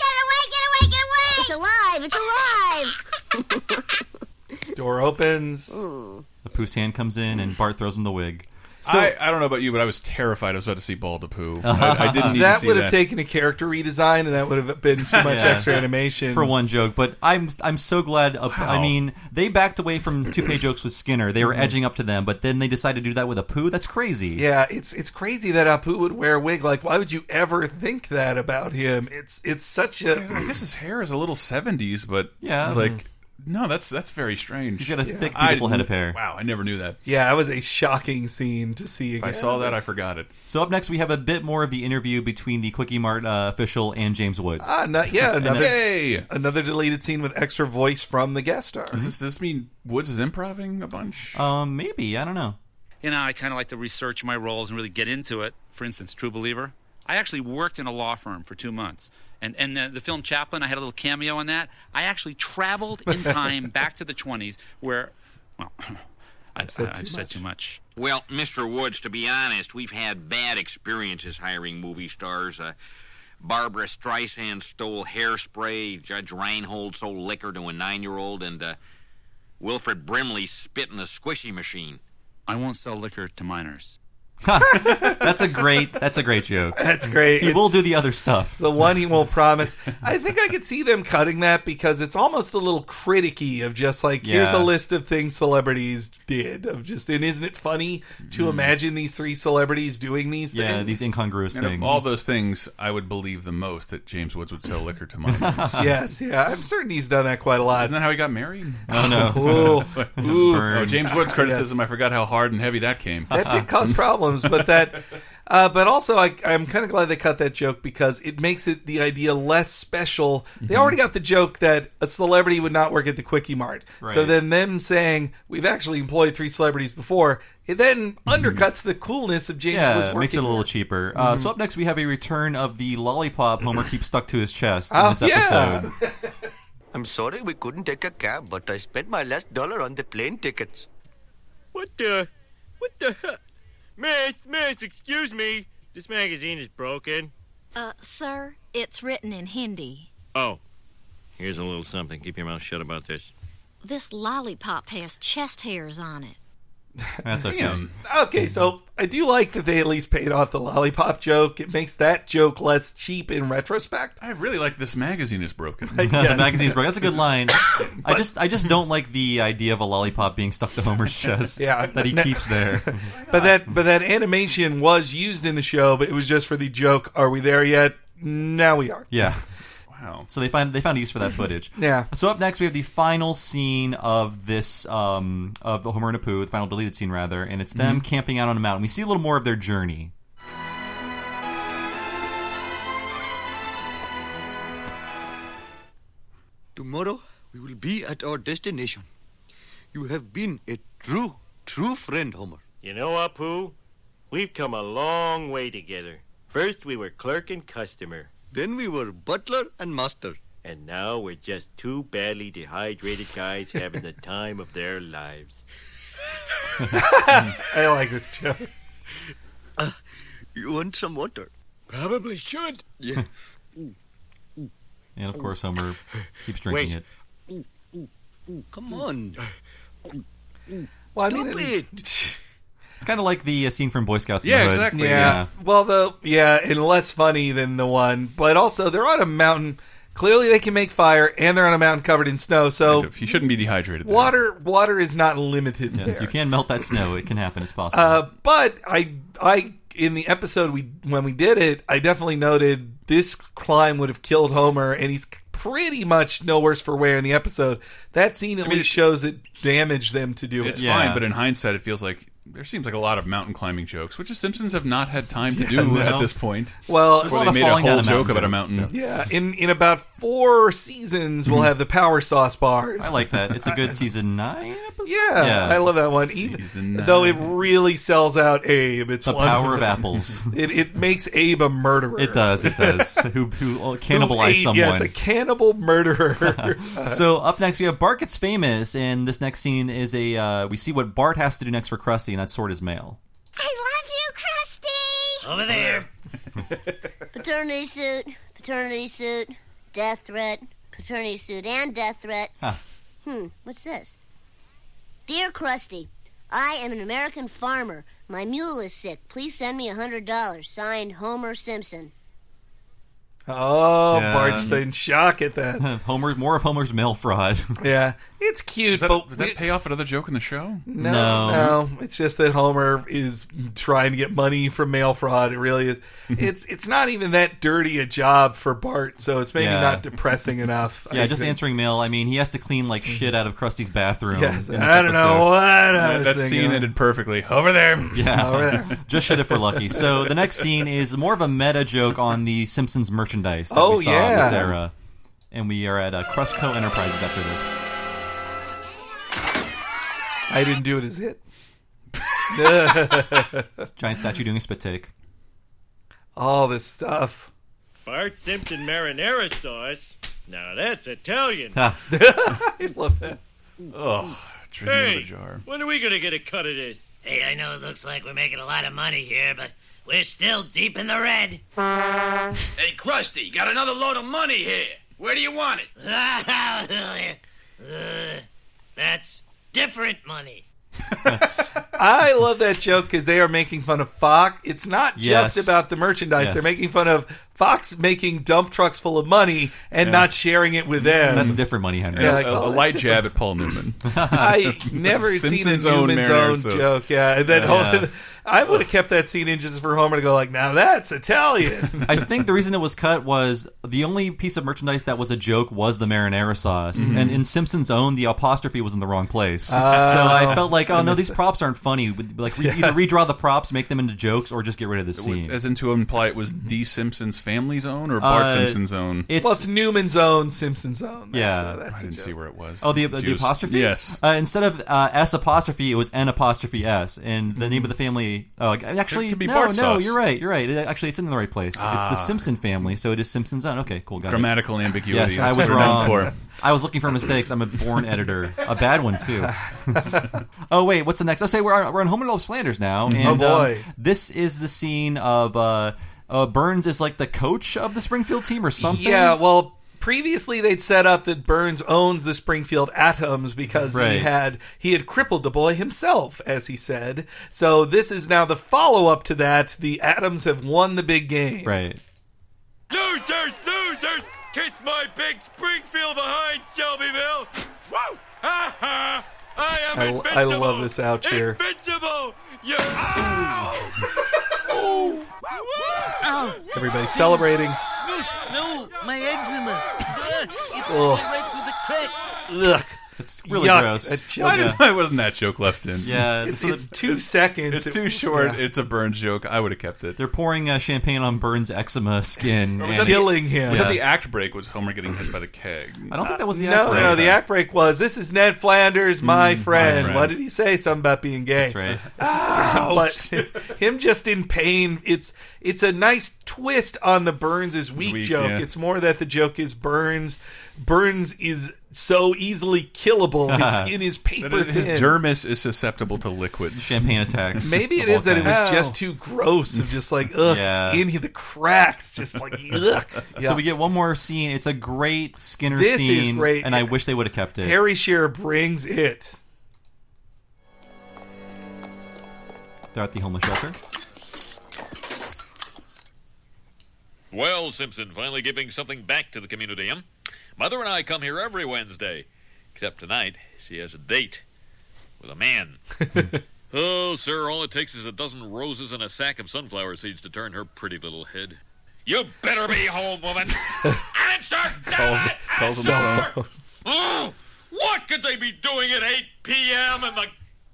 Get away! It's alive! Door opens. Apu's hand comes in and Bart throws him the wig. So, I don't know about you, but I was terrified I was about to see Bald Apu. I didn't need to see would have taken a character redesign, and that would have been too much extra animation for one joke. But I'm so glad. I mean, they backed away from toupee jokes with Skinner. They were edging up to them, but then they decided to do that with Apu. That's crazy. Yeah, it's crazy that Apu would wear a wig. Like, why would you ever think that about him? It's such a. I guess his hair is a little 70s, but No, that's very strange. He's got a thick, beautiful head of hair. Wow, I never knew that. Yeah, that was a shocking scene to see again. If I saw that, I forgot it. So up next, we have a bit more of the interview between the Quickie Mart official and James Woods. Another deleted scene with extra voice from the guest star. Does this mean Woods is improving a bunch? Maybe. I don't know. You know, I kind of like to research my roles and really get into it. For instance, True Believer. I actually worked in a law firm for 2 months. And the film Chaplin, I had a little cameo on that. I actually traveled in time back to the 20s where, well, I've said too much. Well, Mr. Woods, to be honest, we've had bad experiences hiring movie stars. Barbara Streisand stole hairspray, Judge Reinhold sold liquor to a 9-year-old, and Wilfred Brimley spit in a squishy machine. I won't sell liquor to minors. That's a great joke. That's great. He will do the other stuff. The one he won't promise. I think I could see them cutting that because it's almost a little criticky of just like, here's a list of things celebrities did. Of just, and isn't it funny to imagine these 3 celebrities doing these things? Yeah, these incongruous and things. Of all those things, I would believe the most that James Woods would sell liquor to minors. Yes, I'm certain he's done that quite a lot. Isn't that how he got married? Oh, no. Ooh. James Woods criticism, I forgot how hard and heavy that came. That did cause problems, but that But also, I'm kind of glad they cut that joke because it makes it the idea less special. They already got the joke that a celebrity would not work at the Quickie Mart. Right. So then them saying, we've actually employed 3 celebrities before, it then undercuts the coolness of James Woods working. It makes it a little cheaper. So up next we have a return of the lollipop Homer keeps stuck to his chest in this episode. I'm sorry we couldn't take a cab, but I spent my last dollar on the plane tickets. What the hell? Miss, excuse me. This magazine is broken. Sir, it's written in Hindi. Oh, here's a little something. Keep your mouth shut about this. This lollipop has chest hairs on it. That's okay. Okay, so I do like that they at least paid off the lollipop joke. It makes that joke less cheap in retrospect. I really like this magazine is broken. The magazine's broken. That's a good line. I just don't like the idea of a lollipop being stuck to Homer's chest. That he keeps there. But that animation was used in the show, but it was just for the joke. Are we there yet? Now we are. Yeah. Wow. So they found a use for that footage. Yeah. So up next we have the final scene of this of the Homer and Apu, the final deleted scene rather, and it's them camping out on a mountain. We see a little more of their journey. Tomorrow we will be at our destination. You have been a true friend, Homer. You know, Apu, we've come a long way together. First we were clerk and customer. Then we were butler and master. And now we're just 2 badly dehydrated guys having the time of their lives. I like this joke. You want some water? Probably should. Yeah. And of course Homer keeps drinking it. Come on. Well, Stop it. It's kind of like the scene from Boy Scouts in the Hood. Exactly. Yeah. Well, and less funny than the one. But also, they're on a mountain. Clearly, they can make fire, and they're on a mountain covered in snow. So you shouldn't be dehydrated. There. Water is not limited. Yes, there. you can melt that snow. It can happen. It's possible. But I in the episode when we did it, I definitely noted this climb would have killed Homer, and he's pretty much no worse for wear in the episode. That scene at least shows it damaged them to do it. It's fine, but in hindsight, it feels like there seems like a lot of mountain climbing jokes, which the Simpsons have not had time to do at this point. Well, before they made a whole joke about a mountain. Yeah, in about 4 seasons, we'll have the power sauce bars. I like that. It's a good season 9 episode. Yeah, I love that one. Season 9. Though it really sells out Abe. It's the power of apples. It makes Abe a murderer. It does. Who cannibalized someone. Yes, a cannibal murderer. So up next we have Bart Gets Famous, and this next scene is we see what Bart has to do next for Krusty, and that's sort his mail. I love you, Krusty! Over there. Paternity suit, death threat, paternity suit and death threat. What's this? Dear Krusty, I am an American farmer. My mule is sick. Please send me $100. Signed, Homer Simpson. Oh, yeah. Bart's in shock at that. More of Homer's mail fraud. Yeah, it's cute. Does that pay off another joke in the show? No. It's just that Homer is trying to get money from mail fraud. It really is. It's not even that dirty a job for Bart, so it's maybe not depressing enough. Yeah, just answering mail. I mean, he has to clean like shit out of Krusty's bathroom. Yes, I don't know what I was that thinking. scene ended perfectly. Over there. Yeah, over there. Just shit if we're lucky. So the next scene is more of a meta joke on the Simpsons merchandise that we saw in this era. And we are at Krusco Enterprises after this. I didn't do it as hit. Giant statue doing a spit take. All this stuff. Bart Simpson marinara sauce. Now that's Italian. I love that. Oh, drinking out of the jar. When are we going to get a cut of this? Hey, I know it looks like we're making a lot of money here, but we're still deep in the red. Hey, Krusty, got another load of money here. Where do you want it? That's different money. I love that joke because they are making fun of Fox. It's not just about the merchandise. Yes. They're making fun of Fox making dump trucks full of money and not sharing it with them. That's different money, Henry. Yeah, a light jab at Paul Newman. I never seen a Newman's own joke. Yeah, and then I would have kept that scene in just for Homer to go like, now that's Italian. I think the reason it was cut was the only piece of merchandise that was a joke was the marinara sauce. And in Simpsons Own, the apostrophe was in the wrong place. So I felt like, oh no, these props aren't funny. Like either redraw the props, make them into jokes, or just get rid of the scene. As in to imply it was the Simpsons family's own or Bart Simpson's own? It's Newman's own, Simpsons own. I didn't see where it was. Oh, the apostrophe? Yes. Instead of S apostrophe, it was N apostrophe S. And the name of the family... actually, it could be no, Bart sauce. You're right. Actually, it's in the right place. It's the Simpson family, so it is Simpsons Own. Okay, cool. Got Grammatical ambiguity. Yes, I was wrong. I was looking for mistakes. I'm a born editor. A bad one, too. Oh, wait, what's the next? I'll say we're on Homer Loves Flanders now. And, oh, boy. This is the scene of Burns is like the coach of the Springfield team or something? Yeah, well... Previously, they'd set up that Burns owns the Springfield Atoms because he had crippled the boy himself, as he said. So this is now the follow-up to that. The Atoms have won the big game. Right. Losers! Kiss my big Springfield behind Shelbyville! Woo! Ha ha! I am invincible! I love this out here. Invincible! You... Ow! Ow! Everybody's celebrating. No, my eczema. It's going right through the cracks. Ugh. It's really gross. Why wasn't that joke left in? Yeah, it's 2 seconds. It's too short. Yeah. It's a Burns joke. I would have kept it. They're pouring champagne on Burns' eczema skin. Killing him. Was that the act break? Was Homer getting hit by the keg? I don't think that was the act break. No, the act break was, this is Ned Flanders, my friend. What did he say? Something about being gay. That's right. But him just in pain, it's a nice twist on the Burns is weak joke. Yeah. It's more that the joke is Burns is so easily killable. His skin is paper thin. His dermis is susceptible to liquid. Champagne attacks. Maybe it is that it was just too gross of just like, it's in here, the cracks, just like, ugh. So we get one more scene. It's a great Skinner scene. This is great. And I wish they would have kept it. Harry Shearer brings it. They're at the homeless shelter. Well, Simpson, finally giving something back to the community, huh? Mother and I come here every Wednesday. Except tonight, she has a date with a man. Oh, sir, all it takes is a dozen roses and a sack of sunflower seeds to turn her pretty little head. You better be home, woman. Answer! Calls him home. Oh, what could they be doing at 8 p.m. in the...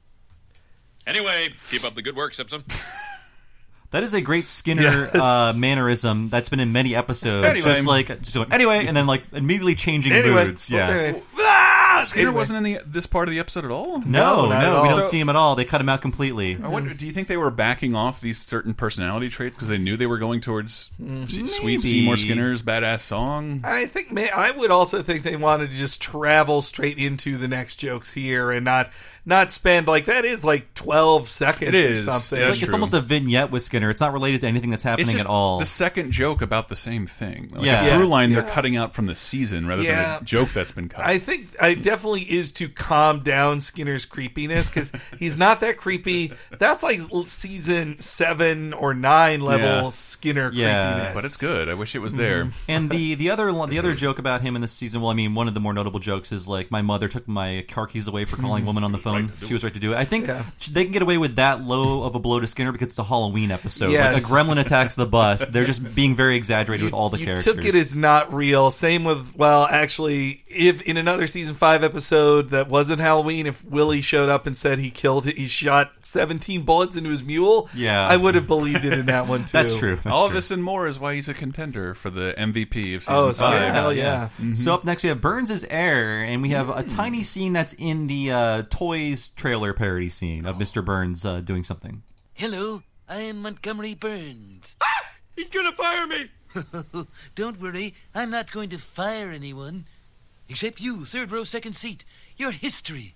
Anyway, keep up the good work, Simpson. That is a great Skinner mannerism that's been in many episodes. Anyway. Just going, anyway, and then like immediately changing moods. Yeah. Anyway. Skinner wasn't in this part of the episode at all? No, we don't see him at all. They cut him out completely. I wonder, do you think they were backing off these certain personality traits because they knew they were going towards Sweet Seymour Skinner's badass song? I would also think they wanted to just travel straight into the next jokes here and not spend that is 12 seconds or something. It's almost a vignette with Skinner. It's not related to anything that's happening at all. The second joke about the same thing. A through line they're cutting out from the season rather than a joke that's been cut. I think it definitely is to calm down Skinner's creepiness because he's not that creepy. That's like season 7 or 9 level Skinner creepiness. But it's good. I wish it was there. And the other joke about him in this season, well, I mean, one of the more notable jokes is my mother took my car keys away for calling woman on the phone. She was right to do it. I think they can get away with that low of a blow to Skinner because it's a Halloween episode. Yes. A gremlin attacks the bus. They're just being very exaggerated with all the characters. You took it as not real. Same with, actually, if in another season 5 episode that wasn't Halloween, if Willie showed up and said he shot 17 bullets into his mule, I would have believed it in that one too. That's true. All of this and more is why he's a contender for the MVP of season 5. Hell yeah. Mm-hmm. So up next we have Burns' Heir, and we have a tiny scene that's in the Toys trailer parody scene of Mr. Burns doing something. Hello, I am Montgomery Burns. He's gonna fire me! Don't worry, I'm not going to fire anyone. Except you, third row, second seat. You're history.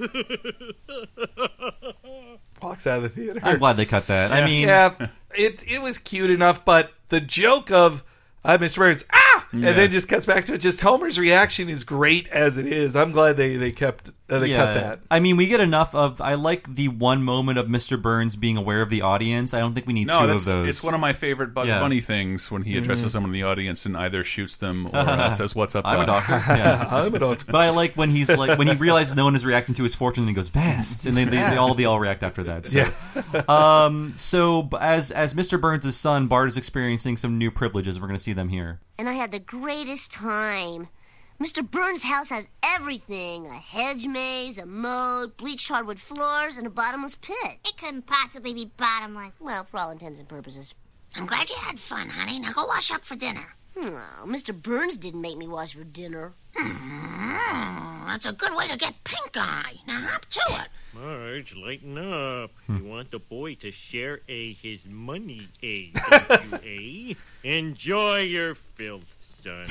Walks out of the theater. I'm glad they cut that. I mean... Yeah, it was cute enough, but the joke of Mr. Burns, and then just cuts back to it. Just Homer's reaction is great as it is. I'm glad they kept They cut that. I mean, we get enough of. I like the one moment of Mr. Burns being aware of the audience. I don't think we need two of those. It's one of my favorite Bugs Bunny things when he addresses someone in the audience and either shoots them or says, "What's up, Doc?" I'm a doctor. Yeah. I'm a doctor. But I like when he's like when he realizes no one is reacting to his fortune and he goes vast, and they all react after that. So. Yeah. So as Mr. Burns' son, Bart is experiencing some new privileges. We're going to see them here. And I had the greatest time. Mr. Burns' house has everything. A hedge maze, a moat, bleached hardwood floors, and a bottomless pit. It couldn't possibly be bottomless. Well, for all intents and purposes. I'm glad you had fun, honey. Now go wash up for dinner. Oh, Mr. Burns didn't make me wash for dinner. That's a good way to get pink eye. Now hop to it. Marge, lighten up. You want the boy to share his money, don't you, Enjoy your filth, son.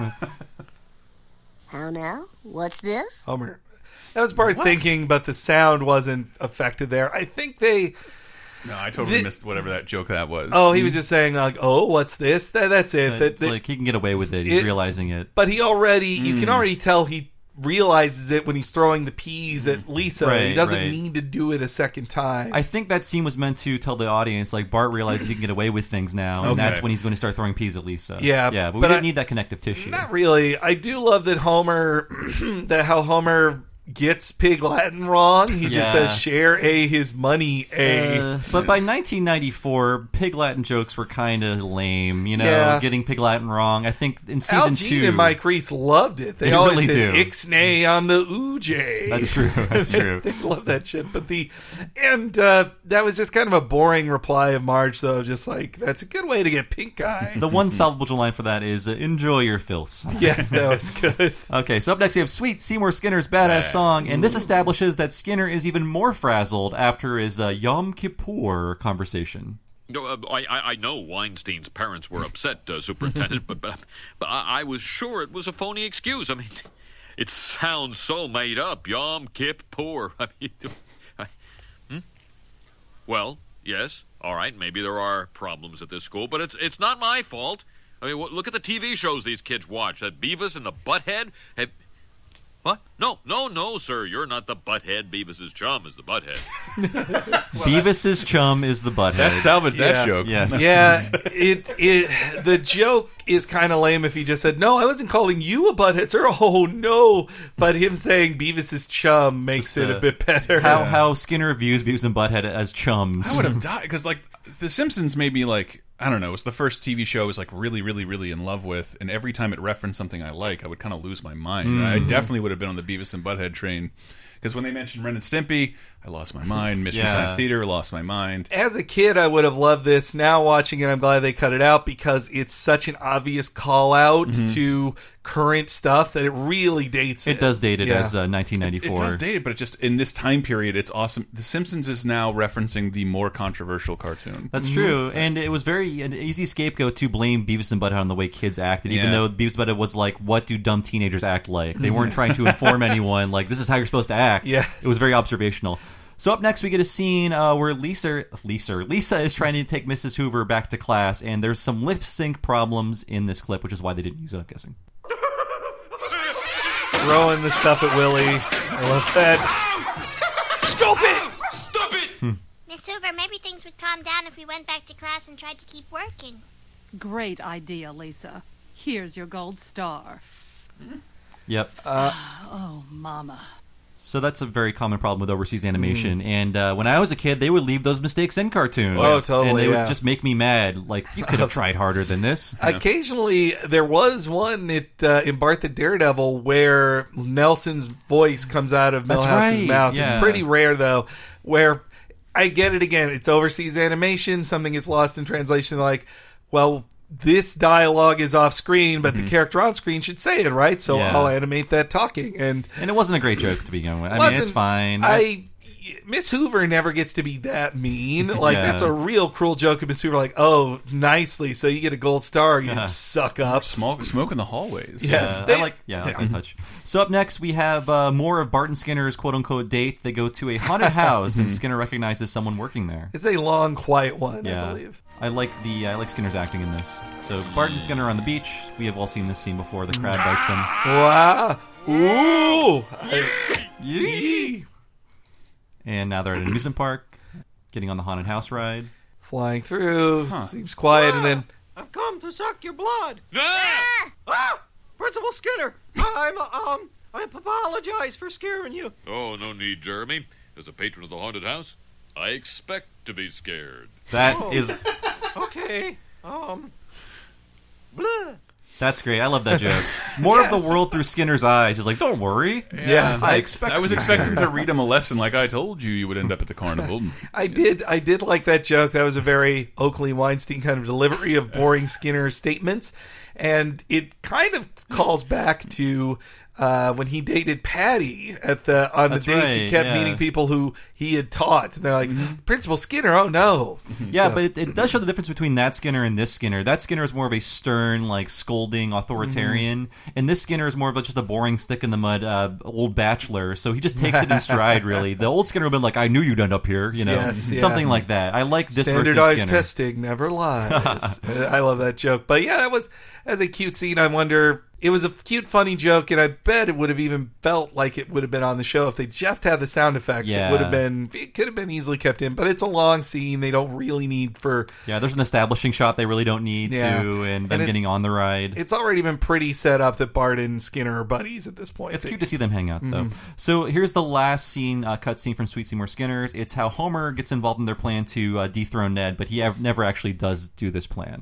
How now? What's this? Homer. That was Bart thinking, but the sound wasn't affected there. I think they... No, I totally missed whatever that joke that was. Oh, he was just saying, like, oh, what's this? That's it. It's like he can get away with it. He's realizing it. But he already... You can already tell he realizes it when he's throwing the peas at Lisa. Right, he doesn't need to do it a second time. I think that scene was meant to tell the audience, like, Bart realizes he can get away with things now, and that's when he's going to start throwing peas at Lisa. Yeah, but we didn't need that connective tissue. Not really. I do love that how Homer gets Pig Latin wrong. He just says, share his money, But by 1994, Pig Latin jokes were kind of lame, getting Pig Latin wrong. I think in season Al 2... Jean and Mike Reese loved it. They always really said Ixnay on the Oojay. That's true. That's true. They love that shit. But that was just kind of a boring reply of Marge, though. Just like, that's a good way to get pink eye. The one salvageable line for that is, enjoy your filths. Yes, that was good. Okay, so up next we have Sweet Seymour Skinner's Badass Song, and this establishes that Skinner is even more frazzled after his Yom Kippur conversation. I know Weinstein's parents were upset, Superintendent, but I was sure it was a phony excuse. I mean, it sounds so made up. Yom Kippur. I mean, Well, yes, all right, maybe there are problems at this school, but it's not my fault. I mean, look at the TV shows these kids watch. That Beavis and the Butthead. What? No, sir. You're not the butthead. Beavis's chum is the butthead. Beavis's chum is the butthead. That salvaged that joke. Yes. Yeah, the joke is kind of lame if he just said, no, I wasn't calling you a butthead, sir. Oh, no. But him saying Beavis's chum makes it a bit better. How Skinner views Beavis and Butthead as chums. I would have died, because, like, The Simpsons made me, like, I don't know, it was the first TV show I was, like, really, really, really in love with, and every time it referenced something I like, I would kind of lose my mind. I definitely would have been on the Beavis and Butthead train, because when they mentioned Ren and Stimpy, I lost my mind. Mystery Science Theater, lost my mind. As a kid, I would have loved this. Now watching it, I'm glad they cut it out, because it's such an obvious call-out to current stuff that it really dates it. It does date it as 1994. It does date it, but it just, in this time period, it's awesome. The Simpsons is now referencing the more controversial cartoon. That's true, and it was an easy scapegoat to blame Beavis and Butthead on the way kids acted, even though Beavis and Butthead was like, what do dumb teenagers act like? They weren't trying to inform anyone, like, this is how you're supposed to act. Yes. It was very observational. So up next, we get a scene where Lisa is trying to take Mrs. Hoover back to class, and there's some lip sync problems in this clip, which is why they didn't use it, I'm guessing. Throwing the stuff at Willie. I love that. Stop it! Stop it! Miss Hoover, maybe things would calm down if we went back to class and tried to keep working. Great idea, Lisa. Here's your gold star. Yep. Oh, Mama. So that's a very common problem with overseas animation. And when I was a kid, they would leave those mistakes in cartoons. Oh, totally. And they would just make me mad. Like, you could have tried harder than this. Occasionally, there was one in Bart the Daredevil where Nelson's voice comes out of Milhouse's mouth. Yeah. It's pretty rare, though, where I get it again. It's overseas animation. Something gets lost in translation. Like, well, this dialogue is off screen, but the character on screen should say it, right? So I'll animate that talking. And it wasn't a great joke to begin with. I mean, it's fine. Miss Hoover never gets to be that mean. Like, that's a real cruel joke of Miss Hoover. Like, oh, nicely, so you get a gold star, you suck up. Smoke in the hallways. Yes. I like that touch. So up next, we have more of Bart and Skinner's quote-unquote date. They go to a haunted house, and Skinner recognizes someone working there. It's a long, quiet one, I believe. I like Skinner's acting in this. So Bart and Skinner are on the beach. We have all seen this scene before. The crab bites him. Wow. Ooh. Yee. And now they're at an amusement park, getting on the haunted house ride. Flying through, seems quiet, and then... I've come to suck your blood. Ah! Principal Skinner, I apologize for scaring you. Oh, no need, Jeremy. As a patron of the haunted house, I expect to be scared. That is... Okay, blah. That's great. I love that joke. More of the world through Skinner's eyes. He's like, don't worry. Yeah, I was expecting to read him a lesson like I told you would end up at the carnival. I did like that joke. That was a very Oakley Weinstein kind of delivery of boring Skinner statements. And it kind of calls back to when he dated Patty on the dates. He kept meeting people who he had taught. And they're like, Principal Skinner, oh no. Yeah, but it does show the difference between that Skinner and this Skinner. That Skinner is more of a stern, like, scolding authoritarian. And this Skinner is more of just a boring stick in the mud old bachelor. So he just takes it in stride, really. The old Skinner would have been like, I knew you'd end up here, you know, something like that. I like this version of Standardized Skinner. testing never lies. I love that joke. But yeah, that was as a cute scene. I wonder... It was a cute, funny joke, and I bet it would have even felt like it would have been on the show if they just had the sound effects. Yeah. It could have been easily kept in, but it's a long scene. They don't really need for... Yeah, there's an establishing shot they really don't need to, and them getting on the ride. It's already been pretty set up that Bart and Skinner are buddies at this point. It's cute to see them hang out, though. So here's the last scene, cut scene from Sweet Seymour Skinner's. It's how Homer gets involved in their plan to dethrone Ned, but he never actually does do this plan.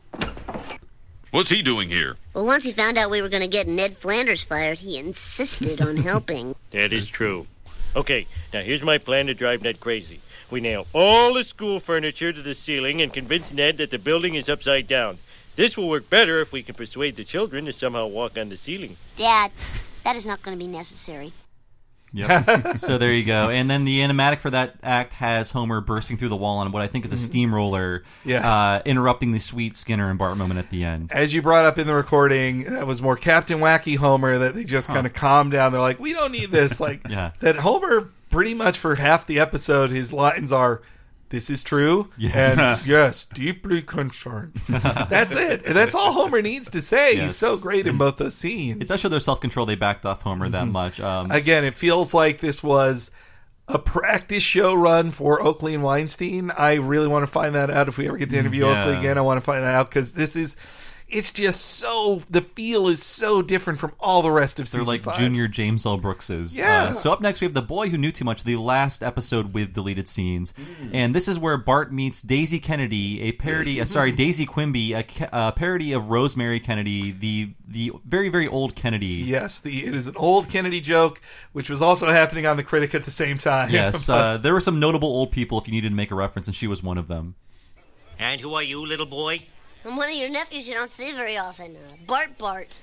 What's he doing here? Well, once he found out we were going to get Ned Flanders fired, he insisted on helping. That is true. Okay, now here's my plan to drive Ned crazy. We nail all the school furniture to the ceiling and convince Ned that the building is upside down. This will work better if we can persuade the children to somehow walk on the ceiling. Dad, that is not going to be necessary. Yep. So there you go. And then the animatic for that act has Homer bursting through the wall on what I think is a steamroller, interrupting the sweet Skinner and Bart moment at the end. As you brought up in the recording, that was more Captain Wacky Homer, that they just kind of calmed down. They're like, we don't need this. Like that Homer, pretty much for half the episode, his lines are, this is true, and yes, deeply concerned. That's it. And that's all Homer needs to say. He's so great in both those scenes. It does show their self-control. They backed off Homer that much. Again, it feels like this was a practice show run for Oakley and Weinstein. I really want to find that out. If we ever get to interview Oakley again, I want to find that out, because it's just so, the feel is so different from all the rest of season 5. They're like junior James L. Brookses. So up next we have The Boy Who Knew Too Much, the last episode with deleted scenes. And this is where Bart meets Daisy Kennedy, a parody, Daisy Quimby, a parody of Rosemary Kennedy, the very, very old Kennedy. Yes, it is an old Kennedy joke, which was also happening on The Critic at the same time. Yes, there were some notable old people if you needed to make a reference, and she was one of them. And who are you, little boy? I'm one of your nephews you don't see very often, Bart.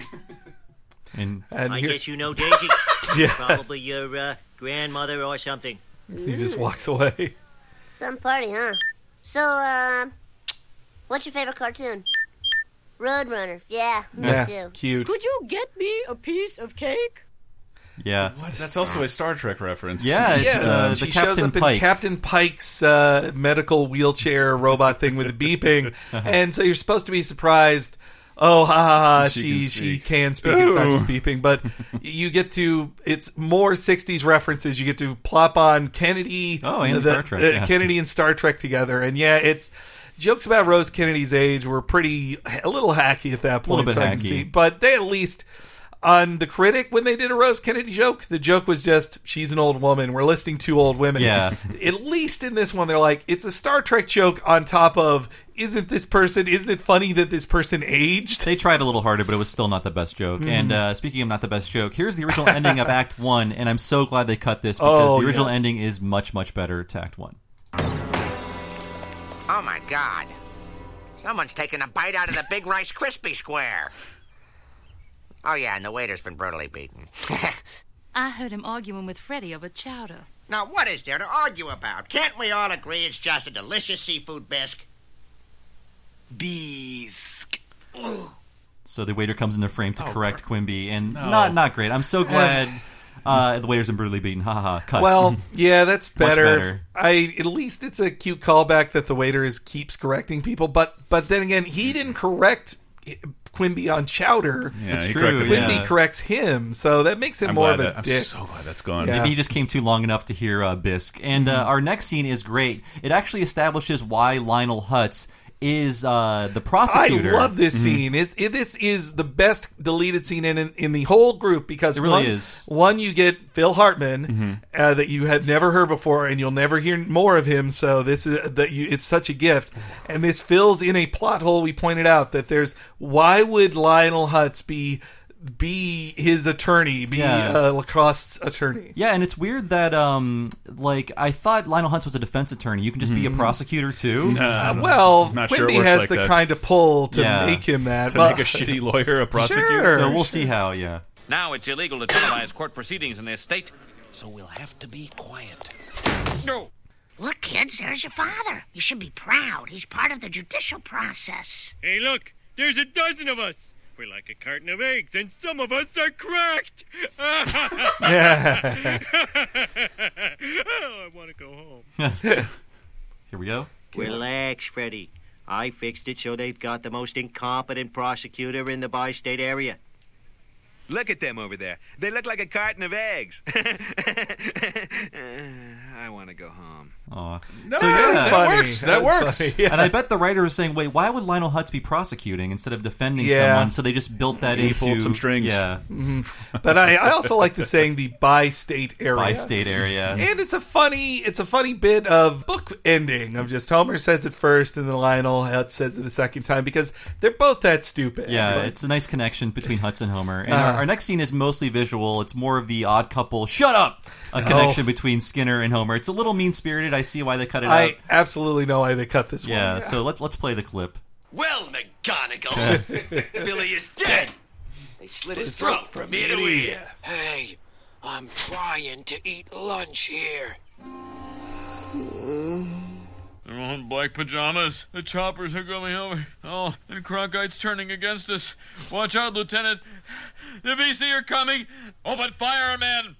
And I guess you know Daisy. Probably your grandmother or something. He just walks away. Some party, huh? So, what's your favorite cartoon? Roadrunner. Yeah, me too. Cute. Could you get me a piece of cake? Yeah. What? That's also a Star Trek reference. Yeah, it's she the shows up Pike. in Captain Pike's medical wheelchair robot thing with the beeping, and so you're supposed to be surprised. Oh, ha ha ha! She can speak. It's not just beeping, but you get to. It's more '60s references. You get to plop on Kennedy. Star Trek. Kennedy and Star Trek together, and it's. Jokes about Rose Kennedy's age were a little hacky at that point. A little bit hacky. But they at least. On The Critic, when they did a Rose Kennedy joke, the joke was just, she's an old woman. We're listing 2 old women. Yeah. At least in this one, they're like, it's a Star Trek joke on top of, isn't it funny that this person aged? They tried a little harder, but it was still not the best joke. And speaking of not the best joke, here's the original ending of Act 1, and I'm so glad they cut this, because the original ending is much, much better to Act 1. Oh my God. Someone's taken a bite out of the big Rice Krispie square. Oh, yeah, and the waiter's been brutally beaten. I heard him arguing with Freddie over chowder. Now, what is there to argue about? Can't we all agree it's just a delicious seafood bisque? Bisque. So the waiter comes into frame to correct Quimby, and not great. I'm so glad the waiter's been brutally beaten. Ha ha. Cuts. Well, yeah, that's better. Much better. At least it's a cute callback that the waiter keeps correcting people, but then again, he didn't correct Quimby on Chowder. Yeah, That's he true. corrected Quimby Yeah. corrects him, so that makes him I'm more glad of a that- I'm dick. so glad that's gone. Yeah. Maybe he just came too long enough to hear Bisk. And our next scene is great. It actually establishes why Lionel Hutz is the prosecutor. I love this scene. This is the best deleted scene in the whole group because It really one, is. One, you get Phil Hartman that you had never heard before, and you'll never hear more of him. So this is it's such a gift, and this fills in a plot hole. We pointed out that there's why would Lionel Hutz be his attorney, Lacoste's attorney? Yeah, and it's weird that I thought Lionel Hutz was a defense attorney. You can just be a prosecutor too. Well, not Quimby sure it works has like the that. kind of pull to Yeah. make him that. To but- make a shitty lawyer a prosecutor. Sure, So we'll see how. Yeah. Now it's illegal to televise court proceedings in this state. So we'll have to be quiet. No. Look, kids, there's your father. You should be proud. He's part of the judicial process. Hey, look, there's a dozen of us. We're like a carton of eggs, and some of us are cracked. Yeah. Oh, I want to go home. Here we go. Relax, Freddy. I fixed it so they've got the most incompetent prosecutor in the bi-state area. Look at them over there. They look like a carton of eggs. I want to go home. Aw. No, So, yeah, that works. That works. And I bet the writer was saying, "Wait, why would Lionel Hutz be prosecuting instead of defending Yeah. someone?" So they just built that He into pulled some strings. Yeah, But I also like the saying the bi-state area. bi-state area. And it's a funny bit of book ending of just Homer says it first and then Lionel Hutz says it a second time because they're both that stupid. Yeah, But- it's a nice connection between Hutz and Homer. And our next scene is mostly visual. It's more of the Odd Couple, shut up, a connection between Skinner and Homer. It's a little mean-spirited. I see why they cut it out. I absolutely know why they cut this one. Yeah, so let's play the clip. Well, McGonagall, Billy is dead. They slit his throat from ear to ear. Hey, I'm trying to eat lunch here. They're all in black pajamas. The choppers are coming over. Oh, and Cronkite's turning against us. Watch out, Lieutenant. The VC are coming. Open fire, men.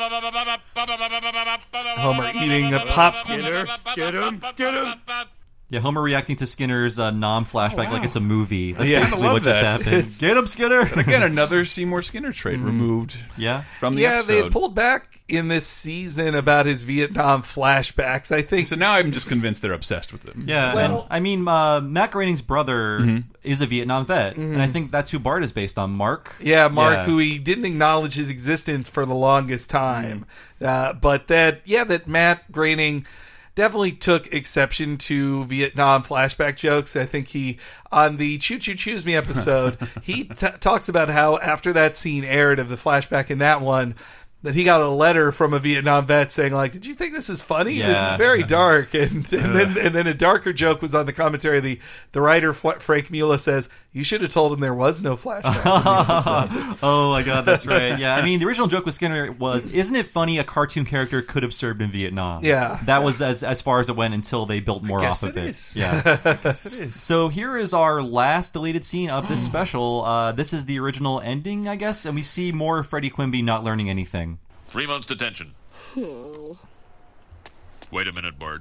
Homer eating a popcorn. Get him, get him. Yeah, Homer reacting to Skinner's flashback like it's a movie. That's Yeah, I basically love what just that. happened. Get him, Skinner! And again, another Seymour Skinner trait removed Yeah. from the Yeah, episode. they had pulled back in this season about his Vietnam flashbacks. I think So now I'm just convinced they're obsessed with him. Yeah, Well- and I mean, Matt Groening's brother is a Vietnam vet, and I think that's who Bart is based on, Mark. Yeah, Mark, Yeah. who he didn't acknowledge his existence for the longest time. But that Matt Groening definitely took exception to Vietnam flashback jokes. I think he, on the Choo Choo Choose Me episode, he talks about how after that scene aired of the flashback in that one, that he got a letter from a Vietnam vet saying, like, did you think this is funny? Yeah. This is very dark. And then a darker joke was on the commentary. The writer, Frank Mula, says, you should have told him there was no flashback. Oh my god, that's right. Yeah, I mean, the original joke with Skinner was, isn't it funny a cartoon character could have served in Vietnam? Yeah. That was as far as it went until they built more guess off of it it. is. Yeah. I guess it is. So here is our last deleted scene of this special. This is the original ending, I guess, and we see more Freddie Quimby not learning anything. 3 months detention. Oh. Wait a minute, Bart.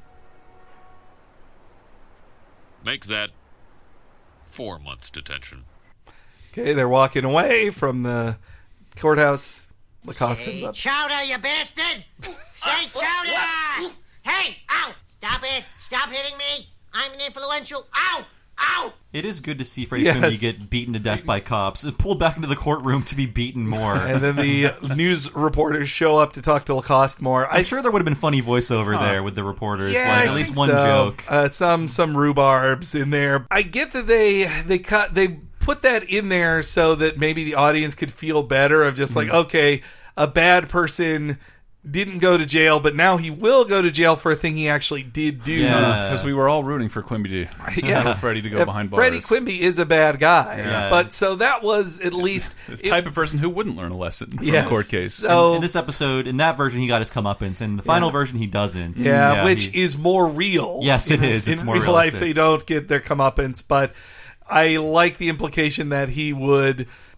Make that 4 months detention. Okay, they're walking away from the courthouse. Lacoste comes Hey, up. Chowder, you bastard! Say Chowder! Hey, ow! Stop it! Stop hitting me! I'm an influential. Ow! Ow! It is good to see Freddie Yes. Quimby get beaten to death by cops and pulled back into the courtroom to be beaten more. And then the news reporters show up to talk to Lacoste more. I'm sure there would have been funny voiceover there with the reporters. Yeah, like, I at least think one so. joke. Some rhubarbs in there. I get that they put that in there so that maybe the audience could feel better of just like, okay, a bad person didn't go to jail, but now he will go to jail for a thing he actually did do. Because we were all rooting for Quimby to tell Freddie to go behind bars. Freddie Quimby is a bad guy. Yeah. But so that was at least the type of person who wouldn't learn a lesson from Yes. a court case. So in this episode, in that version, he got his comeuppance. In the final version, he doesn't. Yeah, which is more real. Yes, it is. It's in more real life, realistic. they don't get their comeuppance, but I like the implication that he would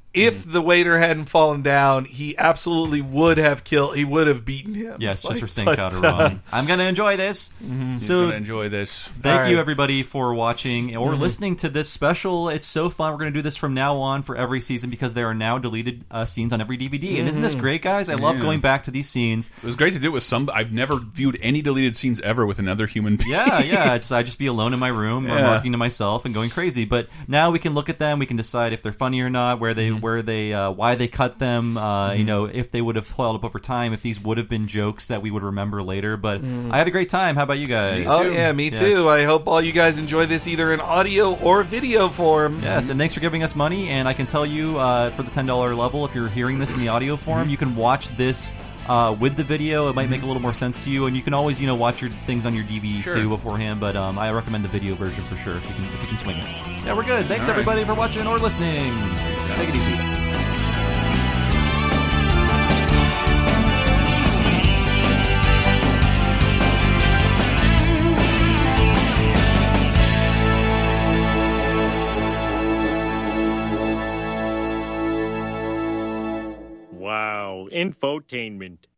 if the waiter hadn't fallen down, he absolutely would have killed. He would have beaten him. Yes, just for saying Chowder wrong. I'm gonna enjoy this. So gonna enjoy this. Thank you everybody for watching or listening to this special. It's so fun. We're gonna do this from now on for every season because there are now deleted scenes on every DVD. And isn't this great, guys? I love going back to these scenes. It was great to do it with some. I've never viewed any deleted scenes ever with another human being. Yeah. I'd just be alone in my room, remarking to myself and going crazy. But now we can look at them. We can decide if they're funny or not, where they why they cut them, you know, if they would have held up over time, if these would have been jokes that we would remember later. But I had a great time. How about you guys? Me too. I hope all you guys enjoy this either in audio or video form. Yes, and thanks for giving us money. And I can tell you, for the $10 level, if you're hearing this in the audio form, you can watch this with the video. It might make a little more sense to you, and you can always, watch your things on your DVD too beforehand. But I recommend the video version for sure if you can swing it. Yeah, we're good. Thanks everybody for watching or listening. Take it easy. Wow, infotainment.